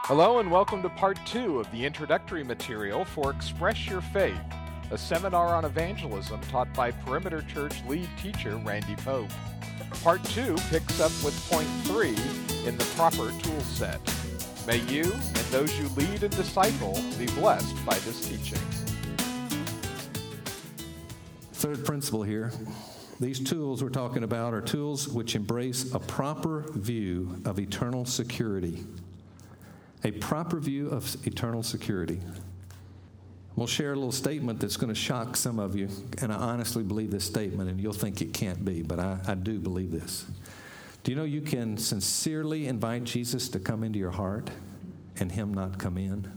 Hello and welcome to part 2 of the introductory material for Express Your Faith, a seminar on evangelism taught by Perimeter Church lead teacher Randy Pope. Part 2 picks up with point 3 in the proper tool set. May you and those you lead and disciple be blessed by this teaching. Third principle here. These tools we're talking about are tools which embrace a proper view of eternal security. A proper view of eternal security. We'll share a little statement that's going to shock some of you, and I honestly believe this statement, and you'll think it can't be, but I do believe this. Do you know you can sincerely invite Jesus to come into your heart and Him not come in?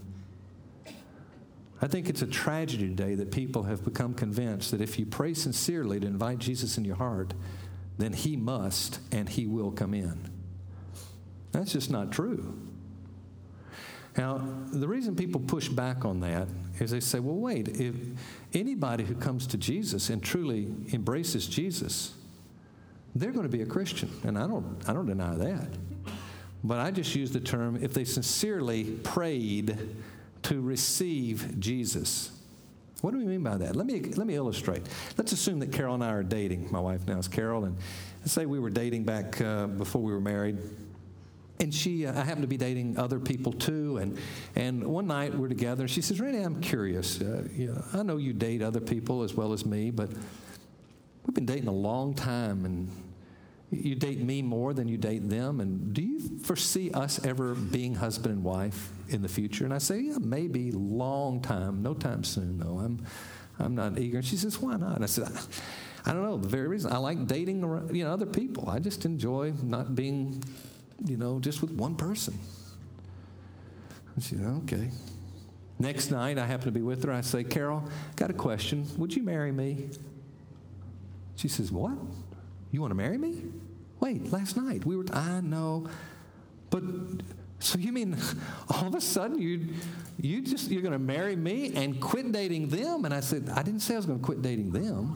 I think it's a tragedy today that people have become convinced that if you pray sincerely to invite Jesus in your heart, then He must and He will come in. That's just not true. Now, the reason people push back on that is they say, well, wait, if anybody who comes to Jesus and truly embraces Jesus, they're going to be a Christian. And I don't deny that. But I just use the term, if they sincerely prayed to receive Jesus. What do we mean by that? Let me illustrate. Let's assume that Carol and I are dating. My wife now is Carol. And let's say we were dating back before we were married. And I happen to be dating other people too. And one night we're together, and she says, Randy, I'm curious. I know you date other people as well as me, but we've been dating a long time, and you date me more than you date them. And do you foresee us ever being husband and wife in the future? And I say, yeah, maybe long time, no time soon, though. I'm not eager. And she says, why not? And I said, I don't know. The very reason. I like dating other people. I just enjoy not being just with one person. And she said, okay. Next night, I happen to be with her. I say, Carol, got a question. Would you marry me? She says, what? You want to marry me? Wait, last night I know. But, so you mean all of a sudden you're going to marry me and quit dating them? And I said, I didn't say I was going to quit dating them.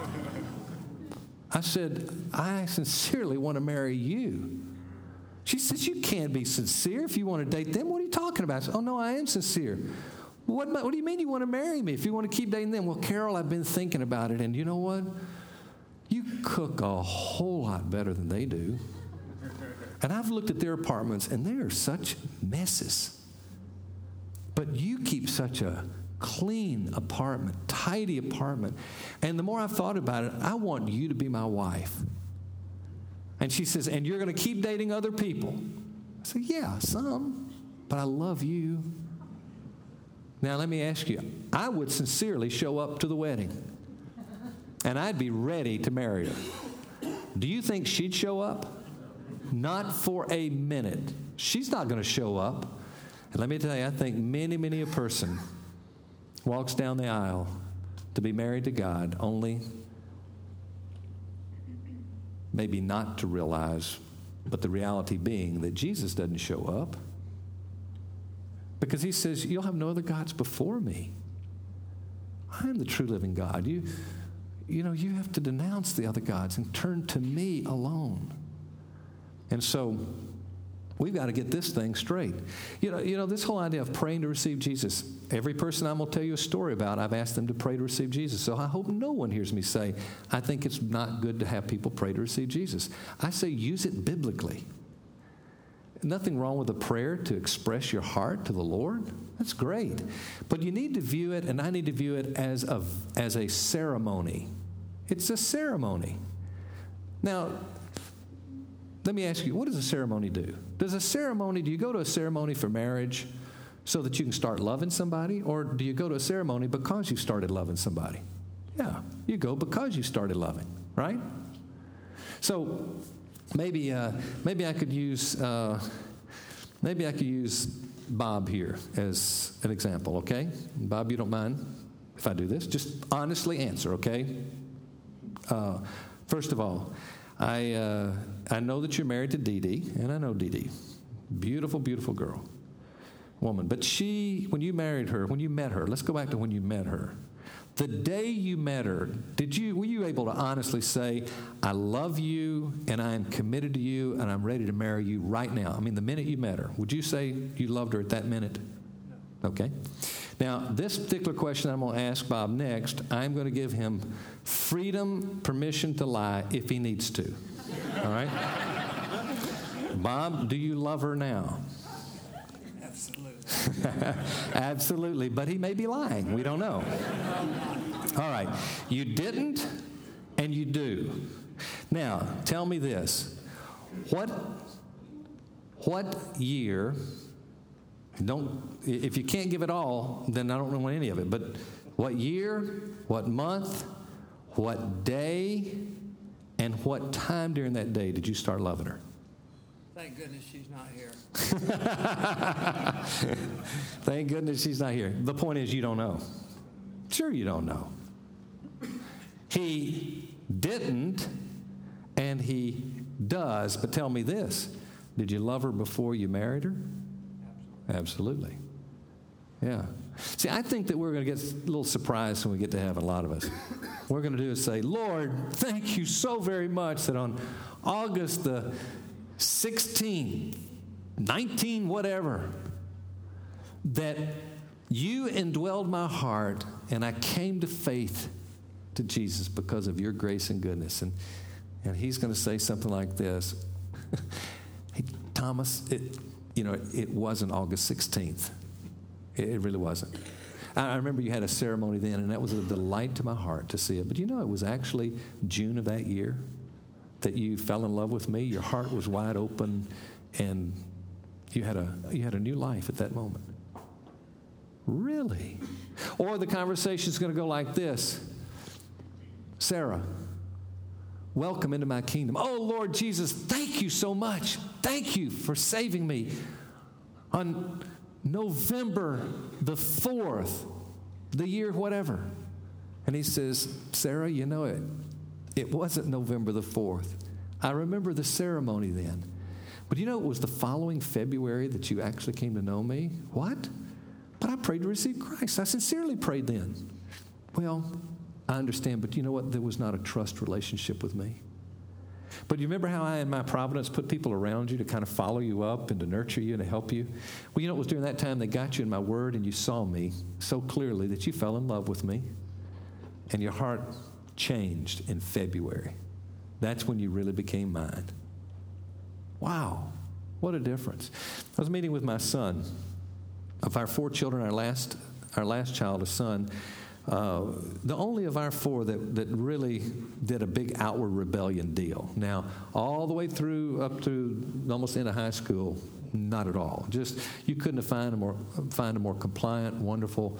I said, I sincerely want to marry you. She says, you can't be sincere if you want to date them. What are you talking about? I said, oh, no, I am sincere. What do you mean you want to marry me if you want to keep dating them? Well, Carol, I've been thinking about it, and you know what? You cook a whole lot better than they do. And I've looked at their apartments, and they are such messes. But you keep such a clean apartment, tidy apartment. And the more I've thought about it, I want you to be my wife. And she says, and you're going to keep dating other people? I said, yeah, some, but I love you. Now, let me ask you, I would sincerely show up to the wedding, and I'd be ready to marry her. Do you think she'd show up? Not for a minute. She's not going to show up. And let me tell you, I think many a person walks down the aisle to be married to God only maybe not to realize, but the reality being that Jesus doesn't show up. Because He says, you'll have no other gods before me. I am the true living God. You have to denounce the other gods and turn to me alone. And so we've got to get this thing straight. This whole idea of praying to receive Jesus, every person I'm going to tell you a story about, I've asked them to pray to receive Jesus. So I hope no one hears me say, I think it's not good to have people pray to receive Jesus. I say use it biblically. Nothing wrong with a prayer to express your heart to the Lord. That's great. But you need to view it, and I need to view it as a ceremony. It's a ceremony. Now, let me ask you, what does a ceremony do? Do you go to a ceremony for marriage so that you can start loving somebody? Or do you go to a ceremony because you started loving somebody? Yeah, you go because you started loving, right? So maybe I could use Bob here as an example, okay? Bob, you don't mind if I do this? Just honestly answer, okay? First of all, I know that you're married to Dee Dee, and I know Dee Dee. Beautiful, beautiful girl, woman. But when you met her, let's go back to when you met her. The day you met her, were you able to honestly say, I love you and I am committed to you and I'm ready to marry you right now? I mean, the minute you met her, would you say you loved her at that minute? No. Okay. Now, this particular question I'm going to ask Bob next, I'm going to give him freedom, permission to lie if he needs to. All right? Bob, do you love her now? Absolutely, but he may be lying. We don't know. All right. You didn't and you do. Now, tell me this. What year, if you can't give it all, then I don't want any of it, but what year, what month, what day, and what time during that day did you start loving her? Thank goodness she's not here. Thank goodness she's not here. The point is, you don't know. Sure, you don't know. He didn't, and he does. But tell me this. Did you love her before you married her? Absolutely. Yeah. See, I think that we're going to get a little surprised when we get to heaven, a lot of us. What we're going to do is say, Lord, thank you so very much that on August the 16, 19, whatever, that you indwelled my heart and I came to faith to Jesus because of your grace and goodness. And he's going to say something like this. Hey, Thomas, it wasn't August 16th. It really wasn't. I remember you had a ceremony then, and that was a delight to my heart to see it. But it was actually June of that year that you fell in love with me. Your heart was wide open, and you had a new life at that moment. Really? Or the conversation's going to go like this. Sarah, welcome into my kingdom. Oh, Lord Jesus, thank you so much. Thank you for saving me. On November the 4th, the year whatever. And he says, Sarah, it wasn't November the 4th. I remember the ceremony then. But it was the following February that you actually came to know me? What? But I prayed to receive Christ. I sincerely prayed then. Well, I understand, but you know what? There was not a trust relationship with me. But you remember how I, in my providence, put people around you to kind of follow you up and to nurture you and to help you? Well, it was during that time they got you in my word and you saw me so clearly that you fell in love with me and your heart changed in February. That's when you really became mine. Wow, what a difference. I was meeting with my son. Of our 4 children, our last child, a son, the only of our 4 that really did a big outward rebellion deal. Now, all the way through up to almost into high school, not at all. Just you couldn't have find a more compliant, wonderful,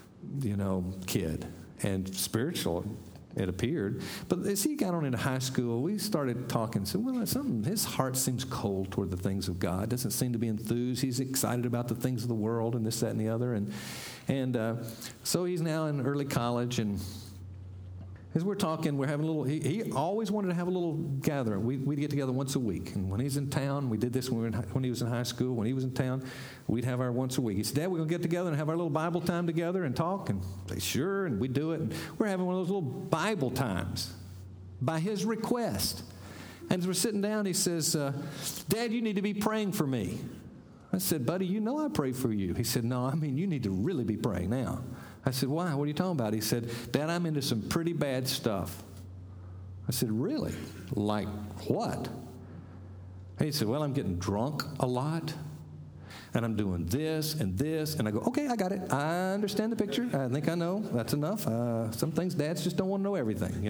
kid, and spiritual. It appeared. But as he got on into high school, we started talking. So, his heart seems cold toward the things of God. Doesn't seem to be enthused. He's excited about the things of the world and this, that, and the other. And so he's now in early college. And as we're talking, we're having a little, he always wanted to have a little gathering. We'd get together once a week. And when he's in town, we did this when he was in high school. When he was in town, we'd have our once a week. He said, Dad, we're going to get together and have our little Bible time together and talk. And I say, sure, and we do it. And we're having one of those little Bible times by his request. And as we're sitting down, he says, Dad, you need to be praying for me. I said, buddy, I pray for you. He said, no, you need to really be praying now. I said, why? What are you talking about? He said, Dad, I'm into some pretty bad stuff. I said, really? Like what? He said, well, I'm getting drunk a lot, and I'm doing this and this. And I go, okay, I got it. I understand the picture. I think I know. That's enough. Some things dads just don't want to know everything,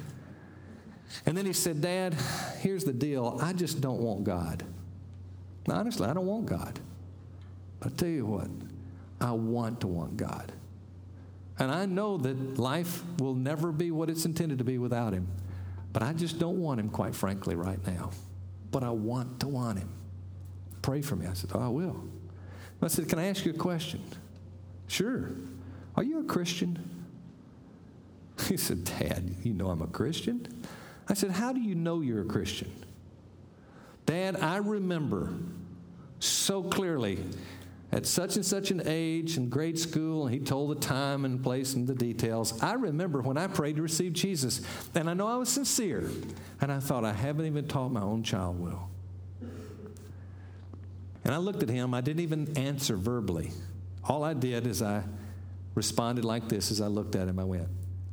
And then he said, Dad, here's the deal. I just don't want God. Now, honestly, I don't want God. But I tell you what, I want to want God. And I know that life will never be what it's intended to be without him. But I just don't want him, quite frankly, right now. But I want to want him. Pray for me. I said, I will. I said, can I ask you a question? Sure. Are you a Christian? He said, Dad, I'm a Christian? I said, how do you know you're a Christian? Dad, I remember so clearly at such and such an age in grade school, and he told the time and place and the details. I remember when I prayed to receive Jesus, and I know I was sincere, and I thought, I haven't even taught my own child well. And I looked at him. I didn't even answer verbally. All I did is I responded like this as I looked at him. I went,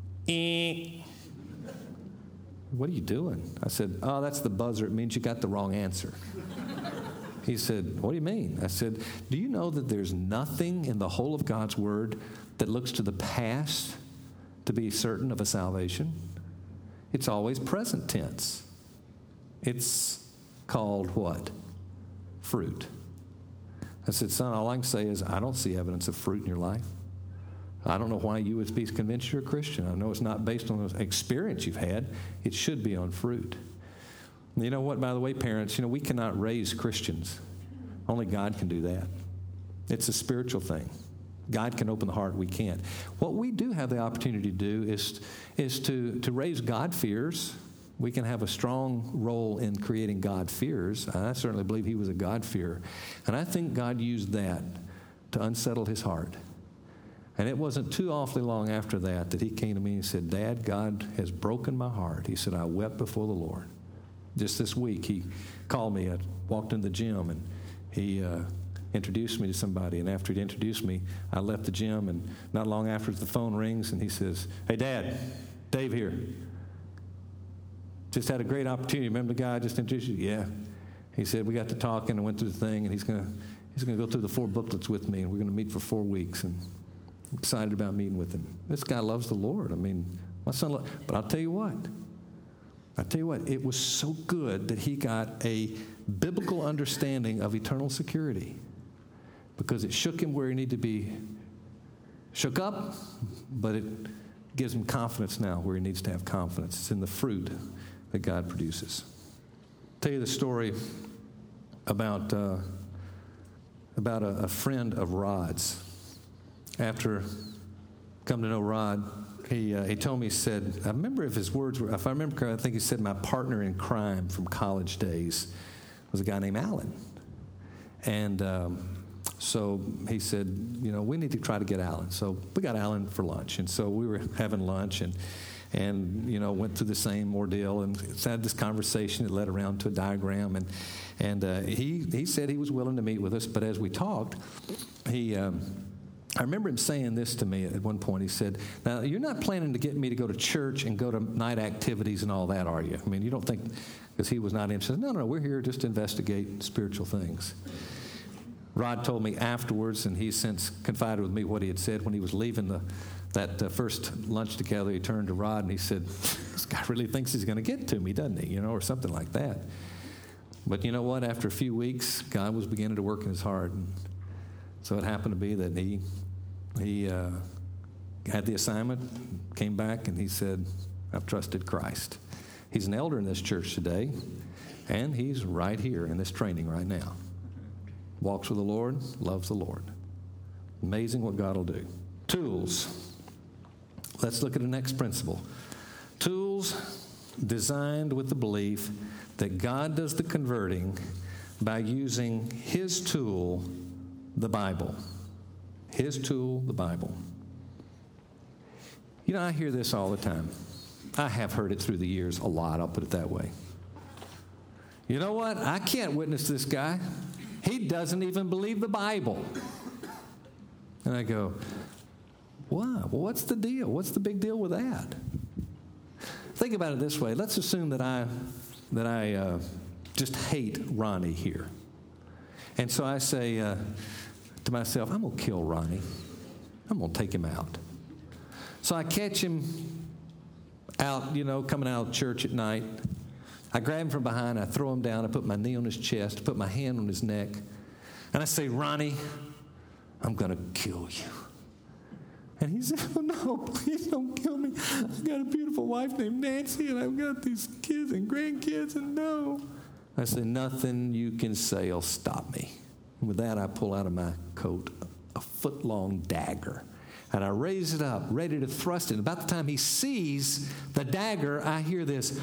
What are you doing? I said, oh, that's the buzzer. It means you got the wrong answer. He said, what do you mean? I said, do you know that there's nothing in the whole of God's Word that looks to the past to be certain of a salvation? It's always present tense. It's called what? Fruit. I said, son, all I can say is I don't see evidence of fruit in your life. I don't know why you would be convinced you're a Christian. I know it's not based on the experience you've had. It should be on fruit. You know what, by the way, parents, we cannot raise Christians. Only God can do that. It's a spiritual thing. God can open the heart. We can't. What we do have the opportunity to do is to raise God-fears. We can have a strong role in creating God-fears. I certainly believe he was a God-fearer. And I think God used that to unsettle his heart. And it wasn't too awfully long after that he came to me and said, Dad, God has broken my heart. He said, I wept before the Lord. Just this week, he called me. I walked in the gym, and he introduced me to somebody. And after he introduced me, I left the gym, and not long after the phone rings, and he says, hey, Dad, Dave here. Just had a great opportunity. Remember the guy I just introduced you? Yeah. He said, we got to talking and went through the thing, and he's going to go through the 4 booklets with me, and we're going to meet for 4 weeks. And I'm excited about meeting with him. This guy loves the Lord. I mean, my son but I'll tell you what, it was so good that he got a biblical understanding of eternal security because it shook him where he needed to be shook up, but it gives him confidence now where he needs to have confidence. It's in the fruit that God produces. I'll tell you the story about a friend of Rod's. After coming to know Rod, he told me, he said, I remember if his words were, if I remember correctly, I think he said my partner in crime from college days was a guy named Alan. And so he said, we need to try to get Alan. So we got Alan for lunch. And so we were having lunch and went through the same ordeal and had this conversation that led around to a diagram. And he said he was willing to meet with us. But as we talked, I remember him saying this to me at one point. He said, now, you're not planning to get me to go to church and go to night activities and all that, are you? I mean, you don't think, because he was not interested. No, we're here just to investigate spiritual things. Rod told me afterwards, and he's since confided with me what he had said when he was leaving that first lunch together. He turned to Rod and he said, this guy really thinks he's going to get to me, doesn't he? Or something like that. But you know what? After a few weeks, God was beginning to work in his heart. And so it happened to be that he had the assignment, came back, and he said, I've trusted Christ. He's an elder in this church today, and he's right here in this training right now. Walks with the Lord, loves the Lord. Amazing what God will do. Tools. Let's look at the next principle. Tools designed with the belief that God does the converting by using his tool, the Bible. His tool, the Bible. I hear this all the time. I have heard it through the years a lot, I'll put it that way. You know what? I can't witness this guy. He doesn't even believe the Bible. And I go, wow, well, what's the deal? What's the big deal with that? Think about it this way. Let's assume that I just hate Ronnie here. And so I say to myself, I'm going to kill Ronnie. I'm going to take him out. So I catch him out, coming out of church at night. I grab him from behind. I throw him down. I put my knee on his chest, put my hand on his neck. And I say, Ronnie, I'm going to kill you. And he said, oh, no, please don't kill me. I've got a beautiful wife named Nancy, and I've got these kids and grandkids, and no. I said, nothing you can say will stop me. And with that, I pull out of my coat a foot-long dagger. And I raise it up, ready to thrust it. About the time he sees the dagger, I hear this,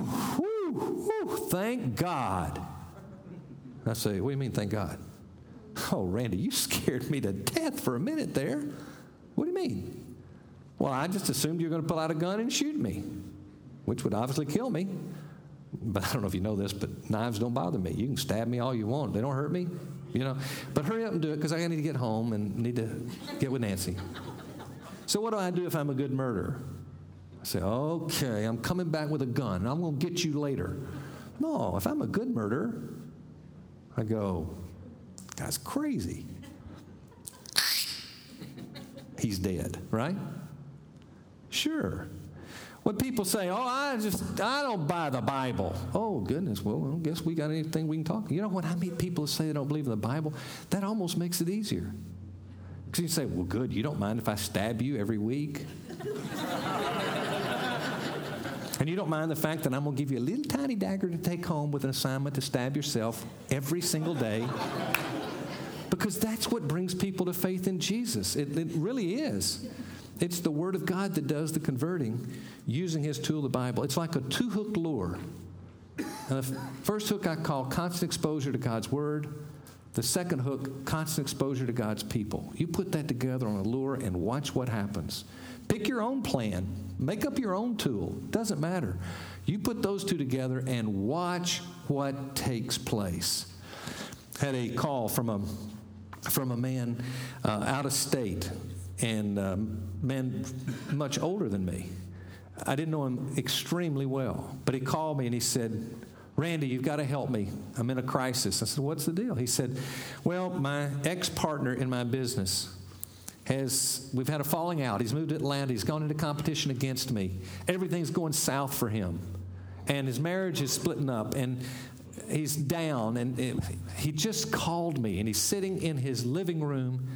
thank God. I say, what do you mean, thank God? Oh, Randy, you scared me to death for a minute there. What do you mean? Well, I just assumed you were going to pull out a gun and shoot me, which would obviously kill me. But I don't know if you know this, but knives don't bother me. You can stab me all you want. They don't hurt me, But hurry up and do it because I need to get home and need to get with Nancy. So what do I do if I'm a good murderer? I say, okay, I'm coming back with a gun. And I'm going to get you later. No, if I'm a good murderer, I go, guy's crazy. He's dead, right? Sure. When people say, I don't buy the Bible. Oh, goodness, well, I guess we got anything we can talk. When I meet people who say they don't believe in the Bible, that almost makes it easier. Because you say, well, good, you don't mind if I stab you every week? And you don't mind the fact that I'm going to give you a little tiny dagger to take home with an assignment to stab yourself every single day? Because that's what brings people to faith in Jesus. It really is. It's the Word of God that does the converting using His tool, the Bible. It's like a two-hooked lure. And the first hook I call constant exposure to God's Word. The second hook, constant exposure to God's people. You put that together on a lure and watch what happens. Pick your own plan. Make up your own tool. Doesn't matter. You put those two together and watch what takes place. Had a call from a man out of state, and man much older than me. I didn't know him extremely well, but he called me and he said, Randy, you've got to help me. I'm in a crisis. I said, what's the deal? He said, well, my ex-partner in my business we've had a falling out. He's moved to Atlanta. He's gone into competition against me. Everything's going south for him. And his marriage is splitting up, and he's down. And he just called me, and he's sitting in his living room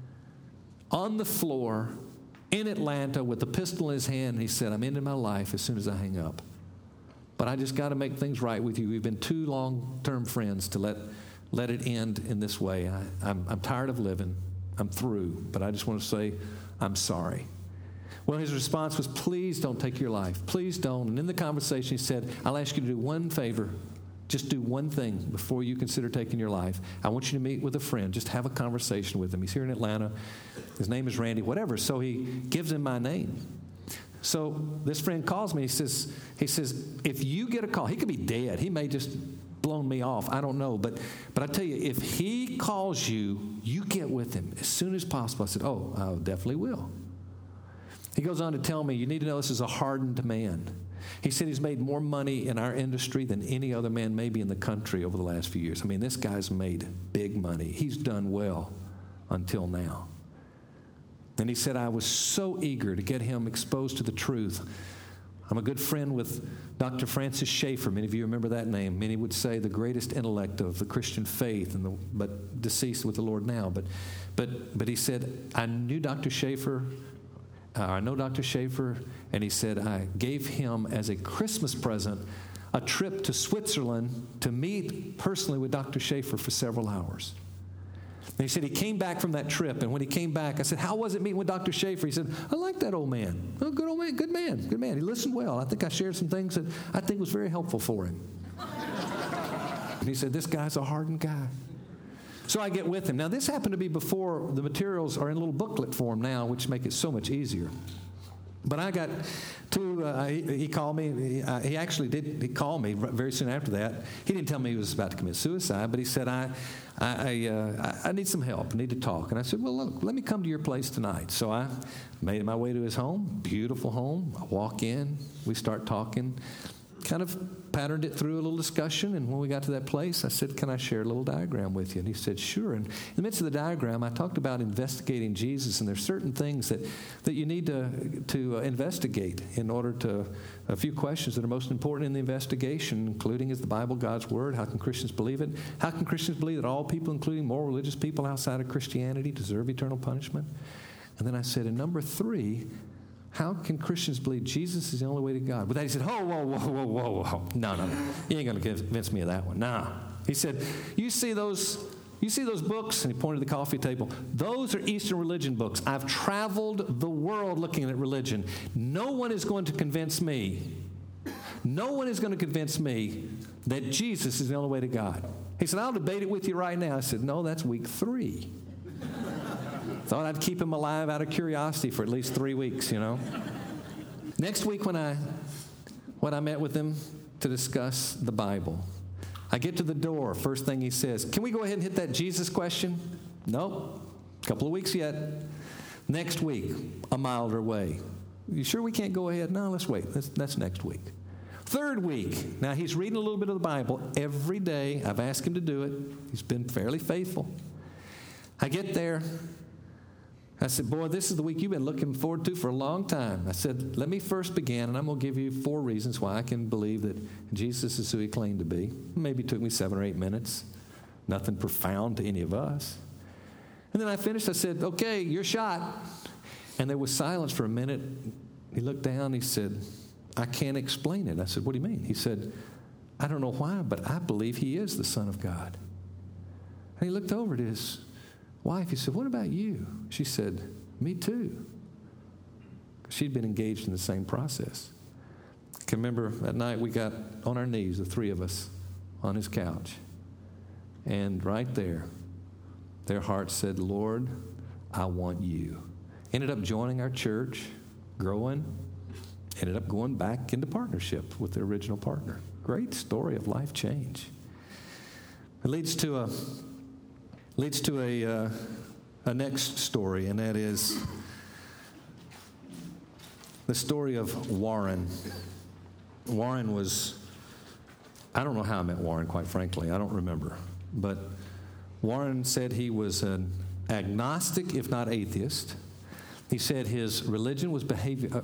on the floor in Atlanta with a pistol in his hand. And he said, I'm ending my life as soon as I hang up. But I just got to make things right with you. We've been too long-term friends to let it end in this way. I'm tired of living. I'm through, but I just want to say I'm sorry. Well, his response was, please don't take your life. Please don't. And in the conversation, he said, I'll ask you to do one favor. Just do one thing before you consider taking your life. I want you to meet with a friend. Just have a conversation with him. He's here in Atlanta. His name is Randy, whatever. So he gives him my name. So this friend calls me. He says, if you get a call, he could be dead. He may just blown me off. I don't know. But I tell you, if he calls you, you get with him as soon as possible. I said, I definitely will. He goes on to tell me, you need to know this is a hardened man. He said he's made more money in our industry than any other man maybe in the country over the last few years. I mean, this guy's made big money. He's done well until now. And he said, I was so eager to get him exposed to the truth. I'm a good friend with Dr. Francis Schaeffer. Many of you remember that name. Many would say the greatest intellect of the Christian faith, but deceased with the Lord now. But he said, I knew Dr. Schaeffer. I know Dr. Schaeffer. And he said, I gave him as a Christmas present a trip to Switzerland to meet personally with Dr. Schaeffer for several hours. And he said he came back from that trip, and when he came back, I said, how was it meeting with Dr. Schaeffer? He said, I like that old man. Oh, good old man, good man, good man. He listened well. I think I shared some things that I think was very helpful for him. And he said, this guy's a hardened guy. So I get with him. Now, this happened to be before the materials are in little booklet form now, which make it so much easier. But I got he called me. He actually did call me very soon after that. He didn't tell me he was about to commit suicide, but he said, I need some help. I need to talk. And I said, well, look, let me come to your place tonight. So I made my way to his home, beautiful home. I walk in. We start talking. Kind of patterned it through a little discussion, and when we got to that place, I said, can I share a little diagram with you? And he said, sure. And in the midst of the diagram, I talked about investigating Jesus, and there's certain things that you need to investigate in order to, a few questions that are most important in the investigation, including, is the Bible God's Word? How can Christians believe it? How can Christians believe that all people, including more religious people outside of Christianity, deserve eternal punishment? And then I said, and number 3, how can Christians believe Jesus is the only way to God? With that, he said, whoa. No. You ain't going to convince me of that one. Nah. He said, you see those books? And he pointed to the coffee table. Those are Eastern religion books. I've traveled the world looking at religion. No one is going to convince me that Jesus is the only way to God. He said, I'll debate it with you right now. I said, no, that's week 3. Thought I'd keep him alive out of curiosity for at least 3 weeks, Next week when I met with him to discuss the Bible, I get to the door. First thing he says, can we go ahead and hit that Jesus question? Nope. A couple of weeks yet. Next week, a milder way. You sure we can't go ahead? No, let's wait. That's next week. Third week. Now, he's reading a little bit of the Bible every day. I've asked him to do it. He's been fairly faithful. I get there. I said, boy, this is the week you've been looking forward to for a long time. I said, let me first begin, and I'm going to give you 4 reasons why I can believe that Jesus is who he claimed to be. Maybe it took me 7 or 8 minutes. Nothing profound to any of us. And then I finished. I said, okay, your shot. And there was silence for a minute. He looked down. He said, I can't explain it. I said, what do you mean? He said, I don't know why, but I believe he is the Son of God. And he looked over at his wife. He said, what about you? She said, me too. She'd been engaged in the same process. I can remember that night we got on our knees, the 3 of us, on his couch. And right there, their hearts said, Lord, I want you. Ended up joining our church, growing, ended up going back into partnership with their original partner. Great story of life change. It leads to a next story, and that is the story of Warren. Warren was, I don't know how I met Warren, quite frankly. I don't remember. But Warren said he was an agnostic, if not atheist. He said his religion was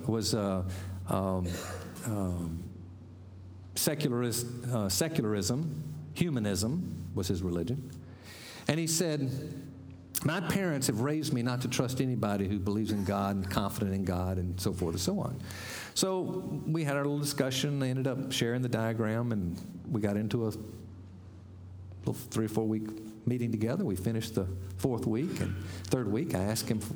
secularism, humanism was his religion. And he said, my parents have raised me not to trust anybody who believes in God and confident in God and so forth and so on. So we had our little discussion. They ended up sharing the diagram, and we got into a little 3 or 4 week meeting together. We finished the 4th week, and 3rd week I asked him,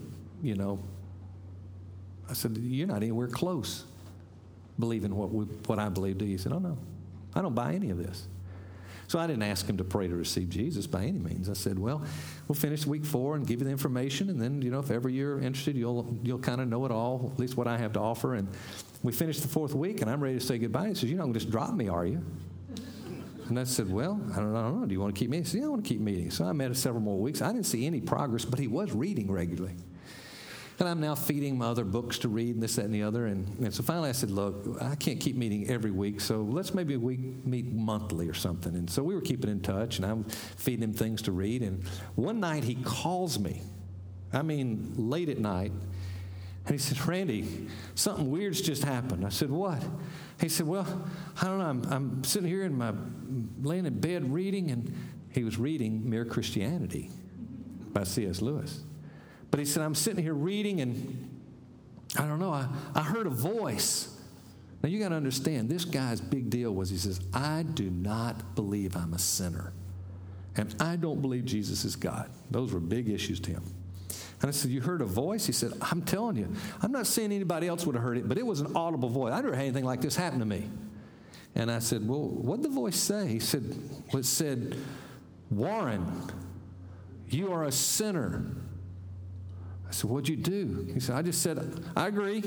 I said, you're not anywhere close believing what I believe, do you? He said, oh, no, I don't buy any of this. So I didn't ask him to pray to receive Jesus by any means. I said, well, we'll finish week 4 and give you the information, and then, if ever you're interested, you'll kind of know it all, at least what I have to offer. And we finished the 4th week, and I'm ready to say goodbye. He says, you're not going to just drop me, are you? And I said, well, I don't know. Do you want to keep meeting? He said, yeah, I want to keep meeting. So I met several more weeks. I didn't see any progress, but he was reading regularly. And I'm now feeding my other books to read and this, that, and the other. And so finally I said, look, I can't keep meeting every week, so let's maybe meet monthly or something. And so we were keeping in touch, and I'm feeding him things to read. And one night he calls me, late at night, and he said, Randy, something weird's just happened. I said, what? He said, well, I don't know. I'm sitting here laying in bed reading, and he was reading Mere Christianity by C.S. Lewis. But he said, I'm sitting here reading, and I don't know, I heard a voice. Now, you got to understand, this guy's big deal was, he says, I do not believe I'm a sinner. And I don't believe Jesus is God. Those were big issues to him. And I said, you heard a voice? He said, I'm telling you, I'm not saying anybody else would have heard it, but it was an audible voice. I never had anything like this happen to me. And I said, well, what did the voice say? He said, it said, Warren, you are a sinner. I said, what'd you do? He said, I just said, I agree.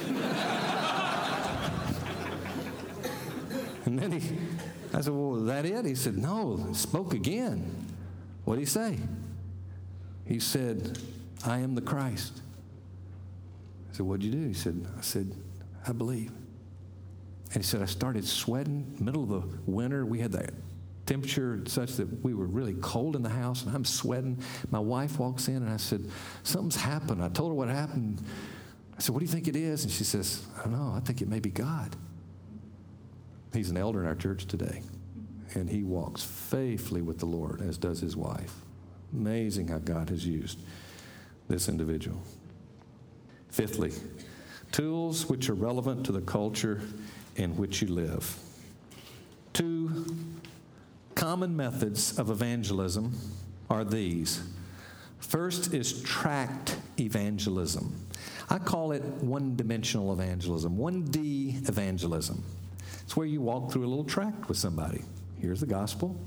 And then I said, well, is that it? He said, no, spoke again. What'd he say? He said, I am the Christ. I said, what'd you do? I said, I believe. And he said, I started sweating, middle of the winter. We had that temperature such that we were really cold in the house, and I'm sweating. My wife walks in, and I said, something's happened. I told her what happened. I said, what do you think it is? And she says, I don't know. I think it may be God. He's an elder in our church today, and he walks faithfully with the Lord, as does his wife. Amazing how God has used this individual. Fifthly, tools which are relevant to the culture in which you live. 2 common methods of evangelism are these. First is tract evangelism. I call it one-dimensional evangelism, 1D evangelism. It's where you walk through a little tract with somebody. Here's the gospel.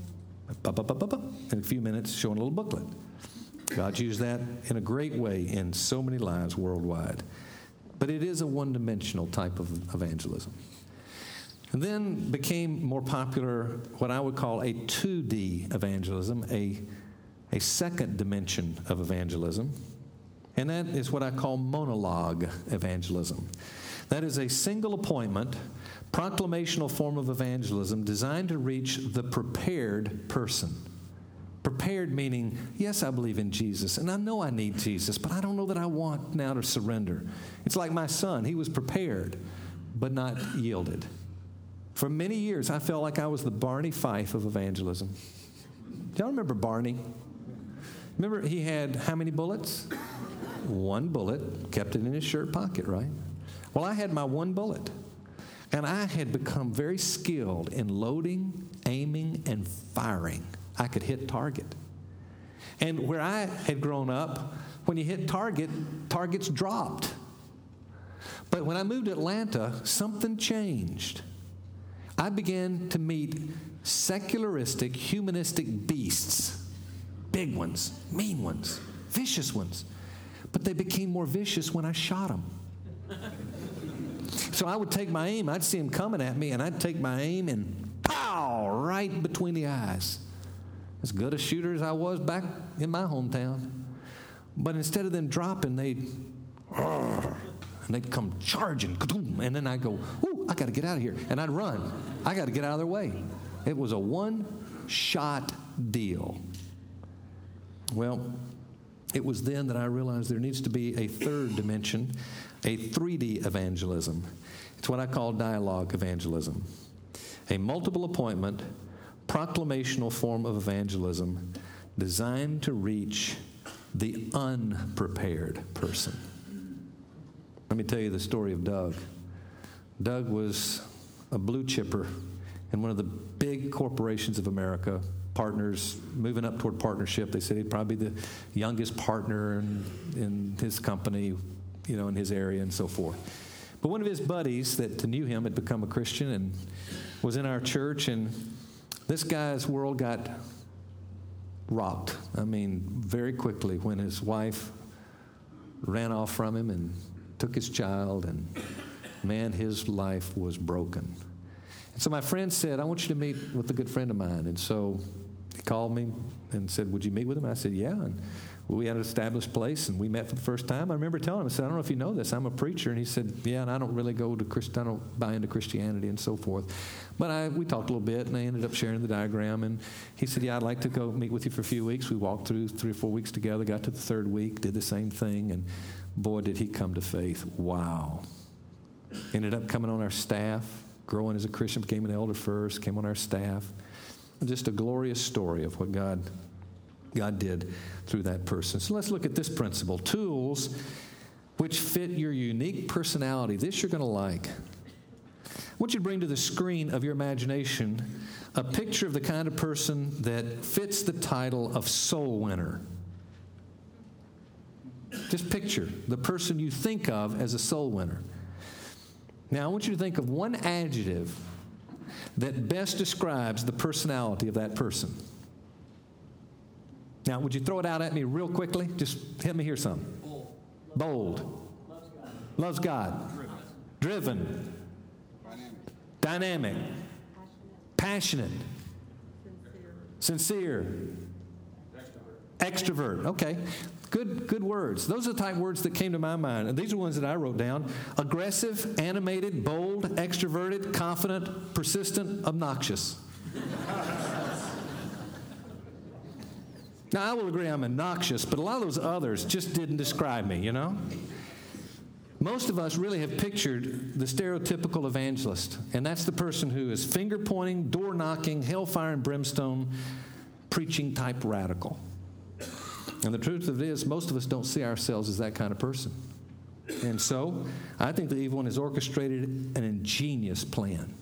in a few minutes showing a little booklet. God's used that in a great way in so many lives worldwide. But it is a one-dimensional type of evangelism. And then became more popular what I would call a 2D evangelism, a second dimension of evangelism. And that is what I call monologue evangelism. That is a single appointment, proclamational form of evangelism designed to reach the prepared person. Prepared meaning, yes, I believe in Jesus, and I know I need Jesus, but I don't know that I want now to surrender. It's like my son. He was prepared, but not yielded. For many years, I felt like I was the Barney Fife of evangelism. Do y'all remember Barney? Remember he had how many bullets? One bullet, kept it in his shirt pocket, right? Well, I had my one bullet, and I had become very skilled in loading, aiming, and firing. I could hit target. And where I had grown up, when you hit target, targets dropped. But when I moved to Atlanta, something changed. I began to meet secularistic, humanistic beasts, big ones, mean ones, vicious ones. But they became more vicious when I shot them. So I would take my aim, I'd see them coming at me, and I'd take my aim and pow, right between the eyes. As good a shooter as I was back in my hometown. But instead of them dropping, they'd come charging, and then I'd go, ooh, I got to get out of here. And I'd run. I got to get out of their way. It was a one-shot deal. Well, it was then that I realized there needs to be a third dimension, a 3D evangelism. It's what I call dialogue evangelism. A multiple appointment, proclamational form of evangelism designed to reach the unprepared person. Let me tell you the story of Doug. Doug was a blue chipper in one of the big corporations of America, partners, moving up toward partnership. They said he'd probably be the youngest partner in his company, in his area and so forth. But one of his buddies that knew him had become a Christian and was in our church, and this guy's world got rocked. I mean, very quickly when his wife ran off from him and took his child, and man, his life was broken. And so my friend said, I want you to meet with a good friend of mine. And so he called me and said, would you meet with him? I said, yeah. And we had an established place, and we met for the first time. I remember telling him, I said, I don't know if you know this, I'm a preacher. And he said, yeah, and I don't really I don't buy into Christianity and so forth. But we talked a little bit, and I ended up sharing the diagram. And he said, yeah, I'd like to go meet with you for a few weeks. We walked through 3 or 4 weeks together, got to the third week, did the same thing. And boy, did he come to faith. Wow. Ended up coming on our staff, growing as a Christian, became an elder first, came on our staff. Just a glorious story of what God did through that person. So let's look at this principle. Tools which fit your unique personality. This you're going to like. I want you to bring to the screen of your imagination a picture of the kind of person that fits the title of soul winner. Just picture the person you think of as a soul winner. Now, I want you to think of one adjective that best describes the personality of that person. Now, would you throw it out at me real quickly? Just help me hear something. Bold. Loves God. Driven. Dynamic. Passionate. Sincere. Extrovert. Okay. Good words. Those are the type of words that came to my mind. And these are ones that I wrote down. Aggressive, animated, bold, extroverted, confident, persistent, obnoxious. Now, I will agree I'm obnoxious, but a lot of those others just didn't describe me, Most of us really have pictured the stereotypical evangelist, and that's the person who is finger-pointing, door-knocking, hellfire and brimstone, preaching type radical. And the truth of it is, most of us don't see ourselves as that kind of person. And so, I think the evil one has orchestrated an ingenious plan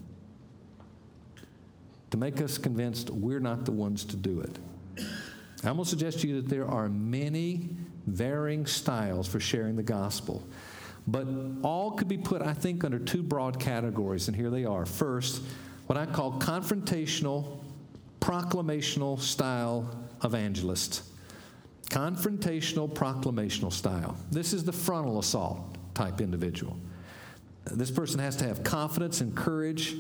to make us convinced we're not the ones to do it. I'm going to suggest to you that there are many varying styles for sharing the gospel. But all could be put, I think, under 2 broad categories, and here they are. First, what I call confrontational proclamational style evangelist. Confrontational, proclamational style. This is the frontal assault type individual. This person has to have confidence and courage.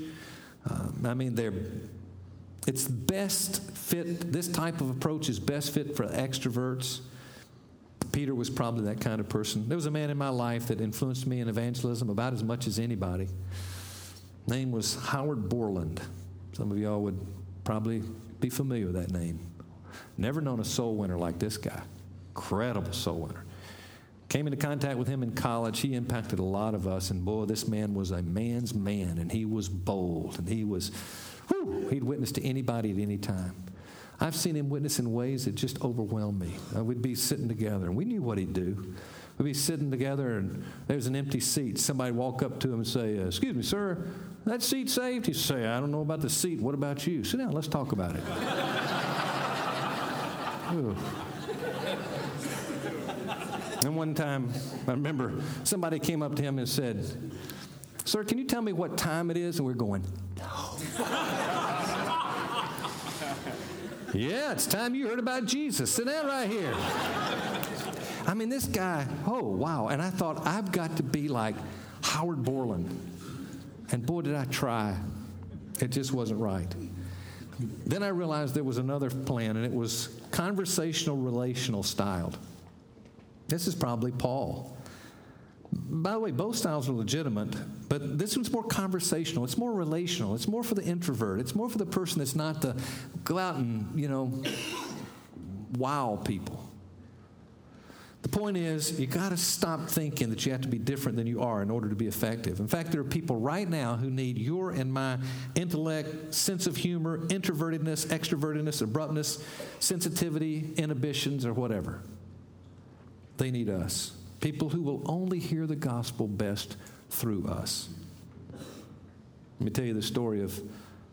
It's best fit, this type of approach is best fit for extroverts. Peter was probably that kind of person. There was a man in my life that influenced me in evangelism about as much as anybody. Name was Howard Borland. Some of y'all would probably be familiar with that name. Never known a soul winner like this guy. Incredible soul winner. Came into contact with him in college. He impacted a lot of us. And boy, this man was a man's man. And he was bold. And he'd witness to anybody at any time. I've seen him witness in ways that just overwhelmed me. We'd be sitting together, and we knew what he'd do. We'd be sitting together, and there's an empty seat. Somebody would walk up to him and say, "Excuse me, sir, that seat saved?" He'd say, "I don't know about the seat. What about you? Sit down. Let's talk about it." And one time, I remember somebody came up to him and said, "Sir, can you tell me what time it is?" And we're going, "No." "Yeah, it's time you heard about Jesus. Sit down right here." I mean, this guy, oh, wow. And I thought, I've got to be like Howard Borland. And boy, did I try. It just wasn't right. Then I realized there was another plan, and it was conversational, relational styled. This is probably Paul. By the way, both styles are legitimate, but this one's more conversational. It's more relational. It's more for the introvert. It's more for the person that's not to go out and, wow people. The point is, you got to stop thinking that you have to be different than you are in order to be effective. In fact, there are people right now who need your and my intellect, sense of humor, introvertedness, extrovertedness, abruptness, sensitivity, inhibitions, or whatever. They need us. People who will only hear the gospel best through us. Let me tell you the story of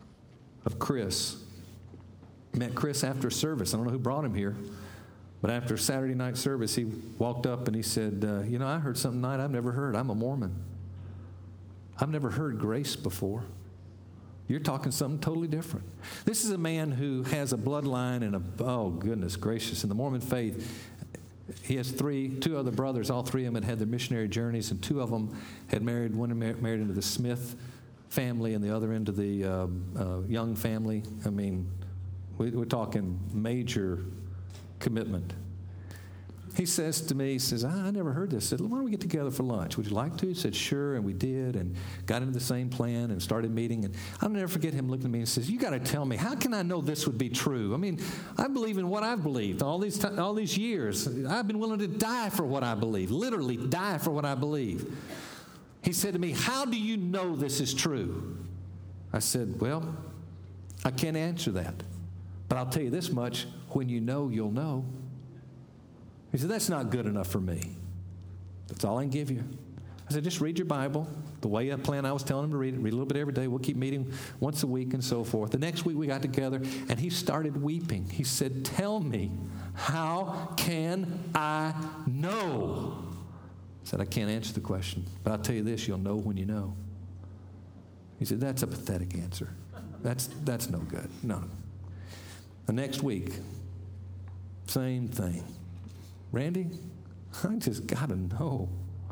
Chris. Met Chris after a service. I don't know who brought him here, but after Saturday night service, he walked up and he said, I heard something tonight I've never heard. I'm a Mormon. I've never heard grace before. You're talking something totally different. This is a man who has a bloodline and oh, goodness gracious, in the Mormon faith. He has two other brothers. All three of them had their missionary journeys, and two of them had married. One married into the Smith family, and the other into the Young family. I mean, we're talking major commitment. He says to me, he says, I never heard this. I said, why don't we get together for lunch? Would you like to? He said, sure, and we did, and got into the same plan and started meeting. And I'll never forget him looking at me and says, you got to tell me, how can I know this would be true? I mean, I believe in what I've believed all these years. I've been willing to die for what I believe, literally die for what I believe. He said to me, how do you know this is true? I said, well, I can't answer that. But I'll tell you this much, when you know, you'll know. He said, that's not good enough for me. That's all I can give you. I said, just read your Bible the way I was telling him to read it. Read a little bit every day. We'll keep meeting once a week and so forth. The next week we got together, and he started weeping. He said, tell me, how can I know? I said, I can't answer the question, but I'll tell you this, you'll know when you know. He said, that's a pathetic answer. That's no good. No. The next week, same thing. Randy, I just got to know.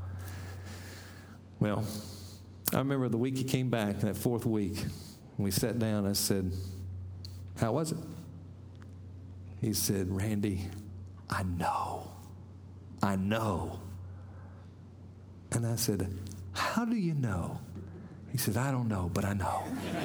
Well, I remember the week he came back, that fourth week, and we sat down, I said, how was it? He said, Randy, I know. And I said, how do you know? He said, I don't know, but I know.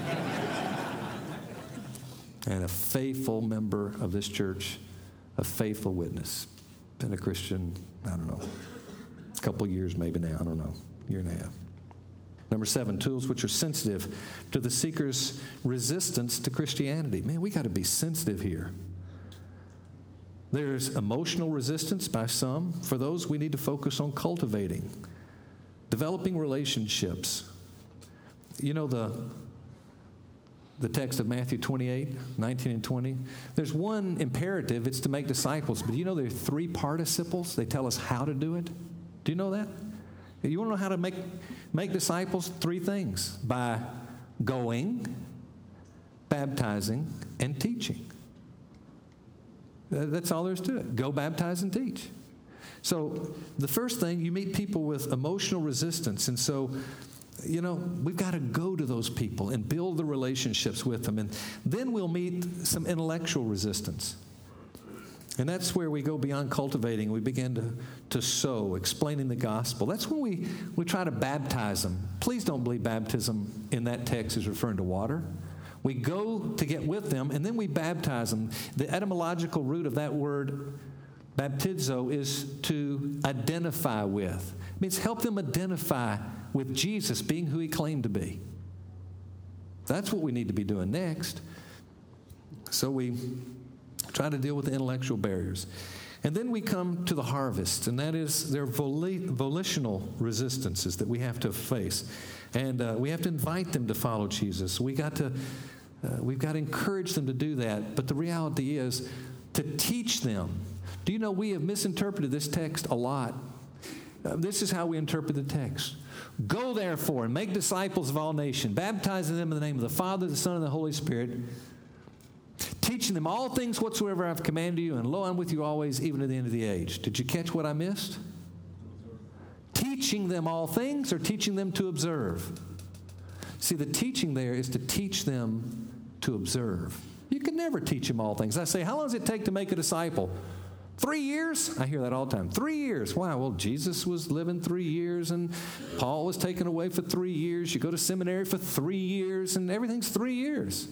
And a faithful member of this church, a faithful witness. Been a Christian, I don't know, a couple years maybe now, I don't know, year and a half. Number 7, tools which are sensitive to the seeker's resistance to Christianity. Man, we got to be sensitive here. There's emotional resistance by some. For those, we need to focus on cultivating, developing relationships. You know the text of Matthew 28, 19 and 20. There's one imperative, it's to make disciples. But you know there are 3 participles? They tell us how to do it. Do you know that? You want to know how to make disciples? 3 things. By going, baptizing, and teaching. That's all there is to it. Go baptize and teach. So the first thing, you meet people with emotional resistance. And so, we've got to go to those people and build the relationships with them. And then we'll meet some intellectual resistance. And that's where we go beyond cultivating. We begin to sow, explaining the gospel. That's when we try to baptize them. Please don't believe baptism in that text is referring to water. We go to get with them, and then we baptize them. The etymological root of that word, baptizo, is to identify with. It means help them identify with Jesus being who he claimed to be. That's what we need to be doing next. So we try to deal with the intellectual barriers. And then we come to the harvest, and that is their volitional resistances that we have to face. And we have to invite them to follow Jesus. We've got to encourage them to do that. But the reality is to teach them. Do you know we have misinterpreted this text a lot? This is how we interpret the text. Go therefore and make disciples of all nations, baptizing them in the name of the Father, the Son, and the Holy Spirit, teaching them all things whatsoever I've commanded you, and lo, I'm with you always, even to the end of the age. Did you catch what I missed? Teaching them all things, or teaching them to observe? See, the teaching there is to teach them to observe. You can never teach them all things. I say, how long does it take to make a disciple? 3 years? I hear that all the time. 3 years. Wow, well, Jesus was living 3 years, and Paul was taken away for 3 years. You go to seminary for 3 years, and everything's 3 years.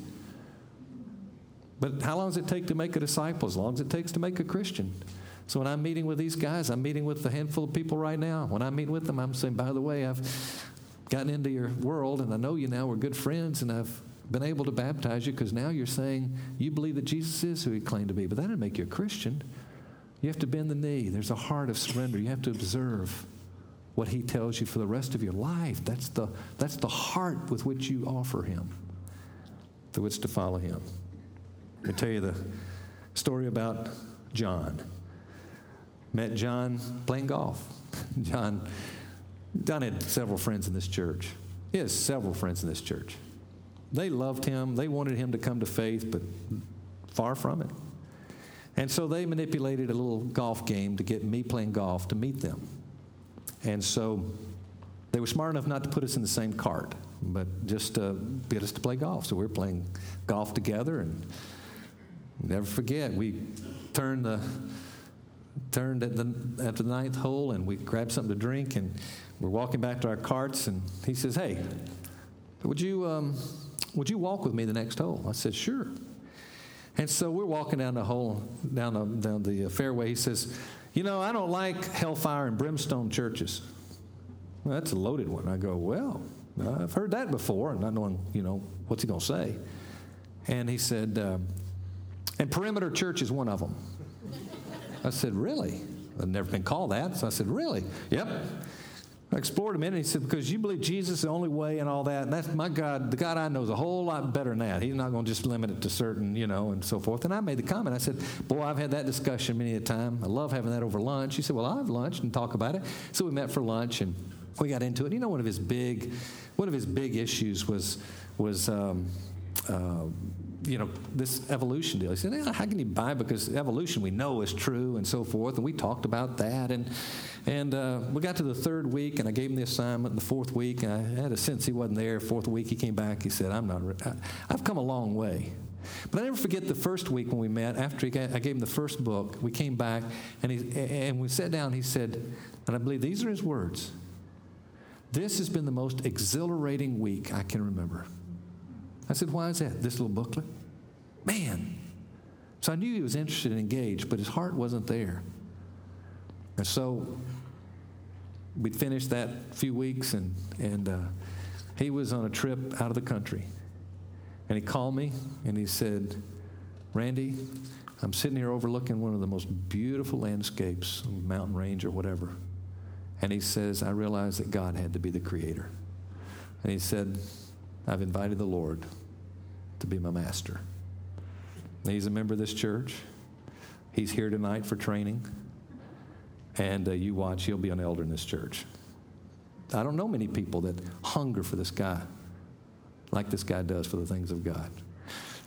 But how long does it take to make a disciple? As long as it takes to make a Christian. So when I'm meeting with these guys, I'm meeting with a handful of people right now. When I meet with them, I'm saying, by the way, I've gotten into your world, and I know you now. We're good friends, and I've been able to baptize you because now you're saying you believe that Jesus is who he claimed to be. But that didn't make you a Christian. You have to bend the knee. There's a heart of surrender. You have to observe what he tells you for the rest of your life. That's the heart with which you offer him, through which to follow him. Let me tell you the story about John. Met John playing golf. John had several friends in this church. He has several friends in this church. They loved him. They wanted him to come to faith, but far from it. And so they manipulated a little golf game to get me playing golf to meet them. And so they were smart enough not to put us in the same cart, but just get us to play golf. So we were playing golf together, and never forget, we turned at the ninth hole, and we grabbed something to drink, and we're walking back to our carts, and he says, "Hey, would you walk with me the next hole?" I said, "Sure." And so we're walking down the hole, down the fairway. He says, "I don't like hellfire and brimstone churches." Well, that's a loaded one. I go, "Well, I've heard that before," not knowing, what's he going to say. And he said, "And perimeter church is one of them." I said, "Really?" I'd never been called that. So I said, "Really?" "Yep." I explored a minute. He said, "Because you believe Jesus is the only way and all that. And that's my God. The God I know is a whole lot better than that. He's not going to just limit it to certain, and so forth." And I made the comment. I said, "Boy, I've had that discussion many a time. I love having that over lunch." He said, "Well, I'll have lunch and talk about it." So we met for lunch, and we got into it. One of his big issues was this evolution deal. He said, "How can you buy? Because evolution we know is true," and so forth. And we talked about that, and we got to the third week, and I gave him the assignment. The fourth week, and I had a sense he wasn't there. Fourth week, he came back. He said, "I've come a long way." But I never forget the first week when we met. After I gave him the first book, we came back, and we sat down. He said, and I believe these are his words, "This has been the most exhilarating week I can remember." I said, "Why is that?" "This little booklet." Man. So I knew he was interested and engaged, but his heart wasn't there. And so we'd finished that few weeks, and he was on a trip out of the country. And he called me, and he said, "Randy, I'm sitting here overlooking one of the most beautiful landscapes, mountain range or whatever." And he says, "I realized that God had to be the creator." And he said, "I've invited the Lord to be my master." And he's a member of this church. He's here tonight for training. And you watch, he'll be an elder in this church. I don't know many people that hunger for this guy like this guy does for the things of God.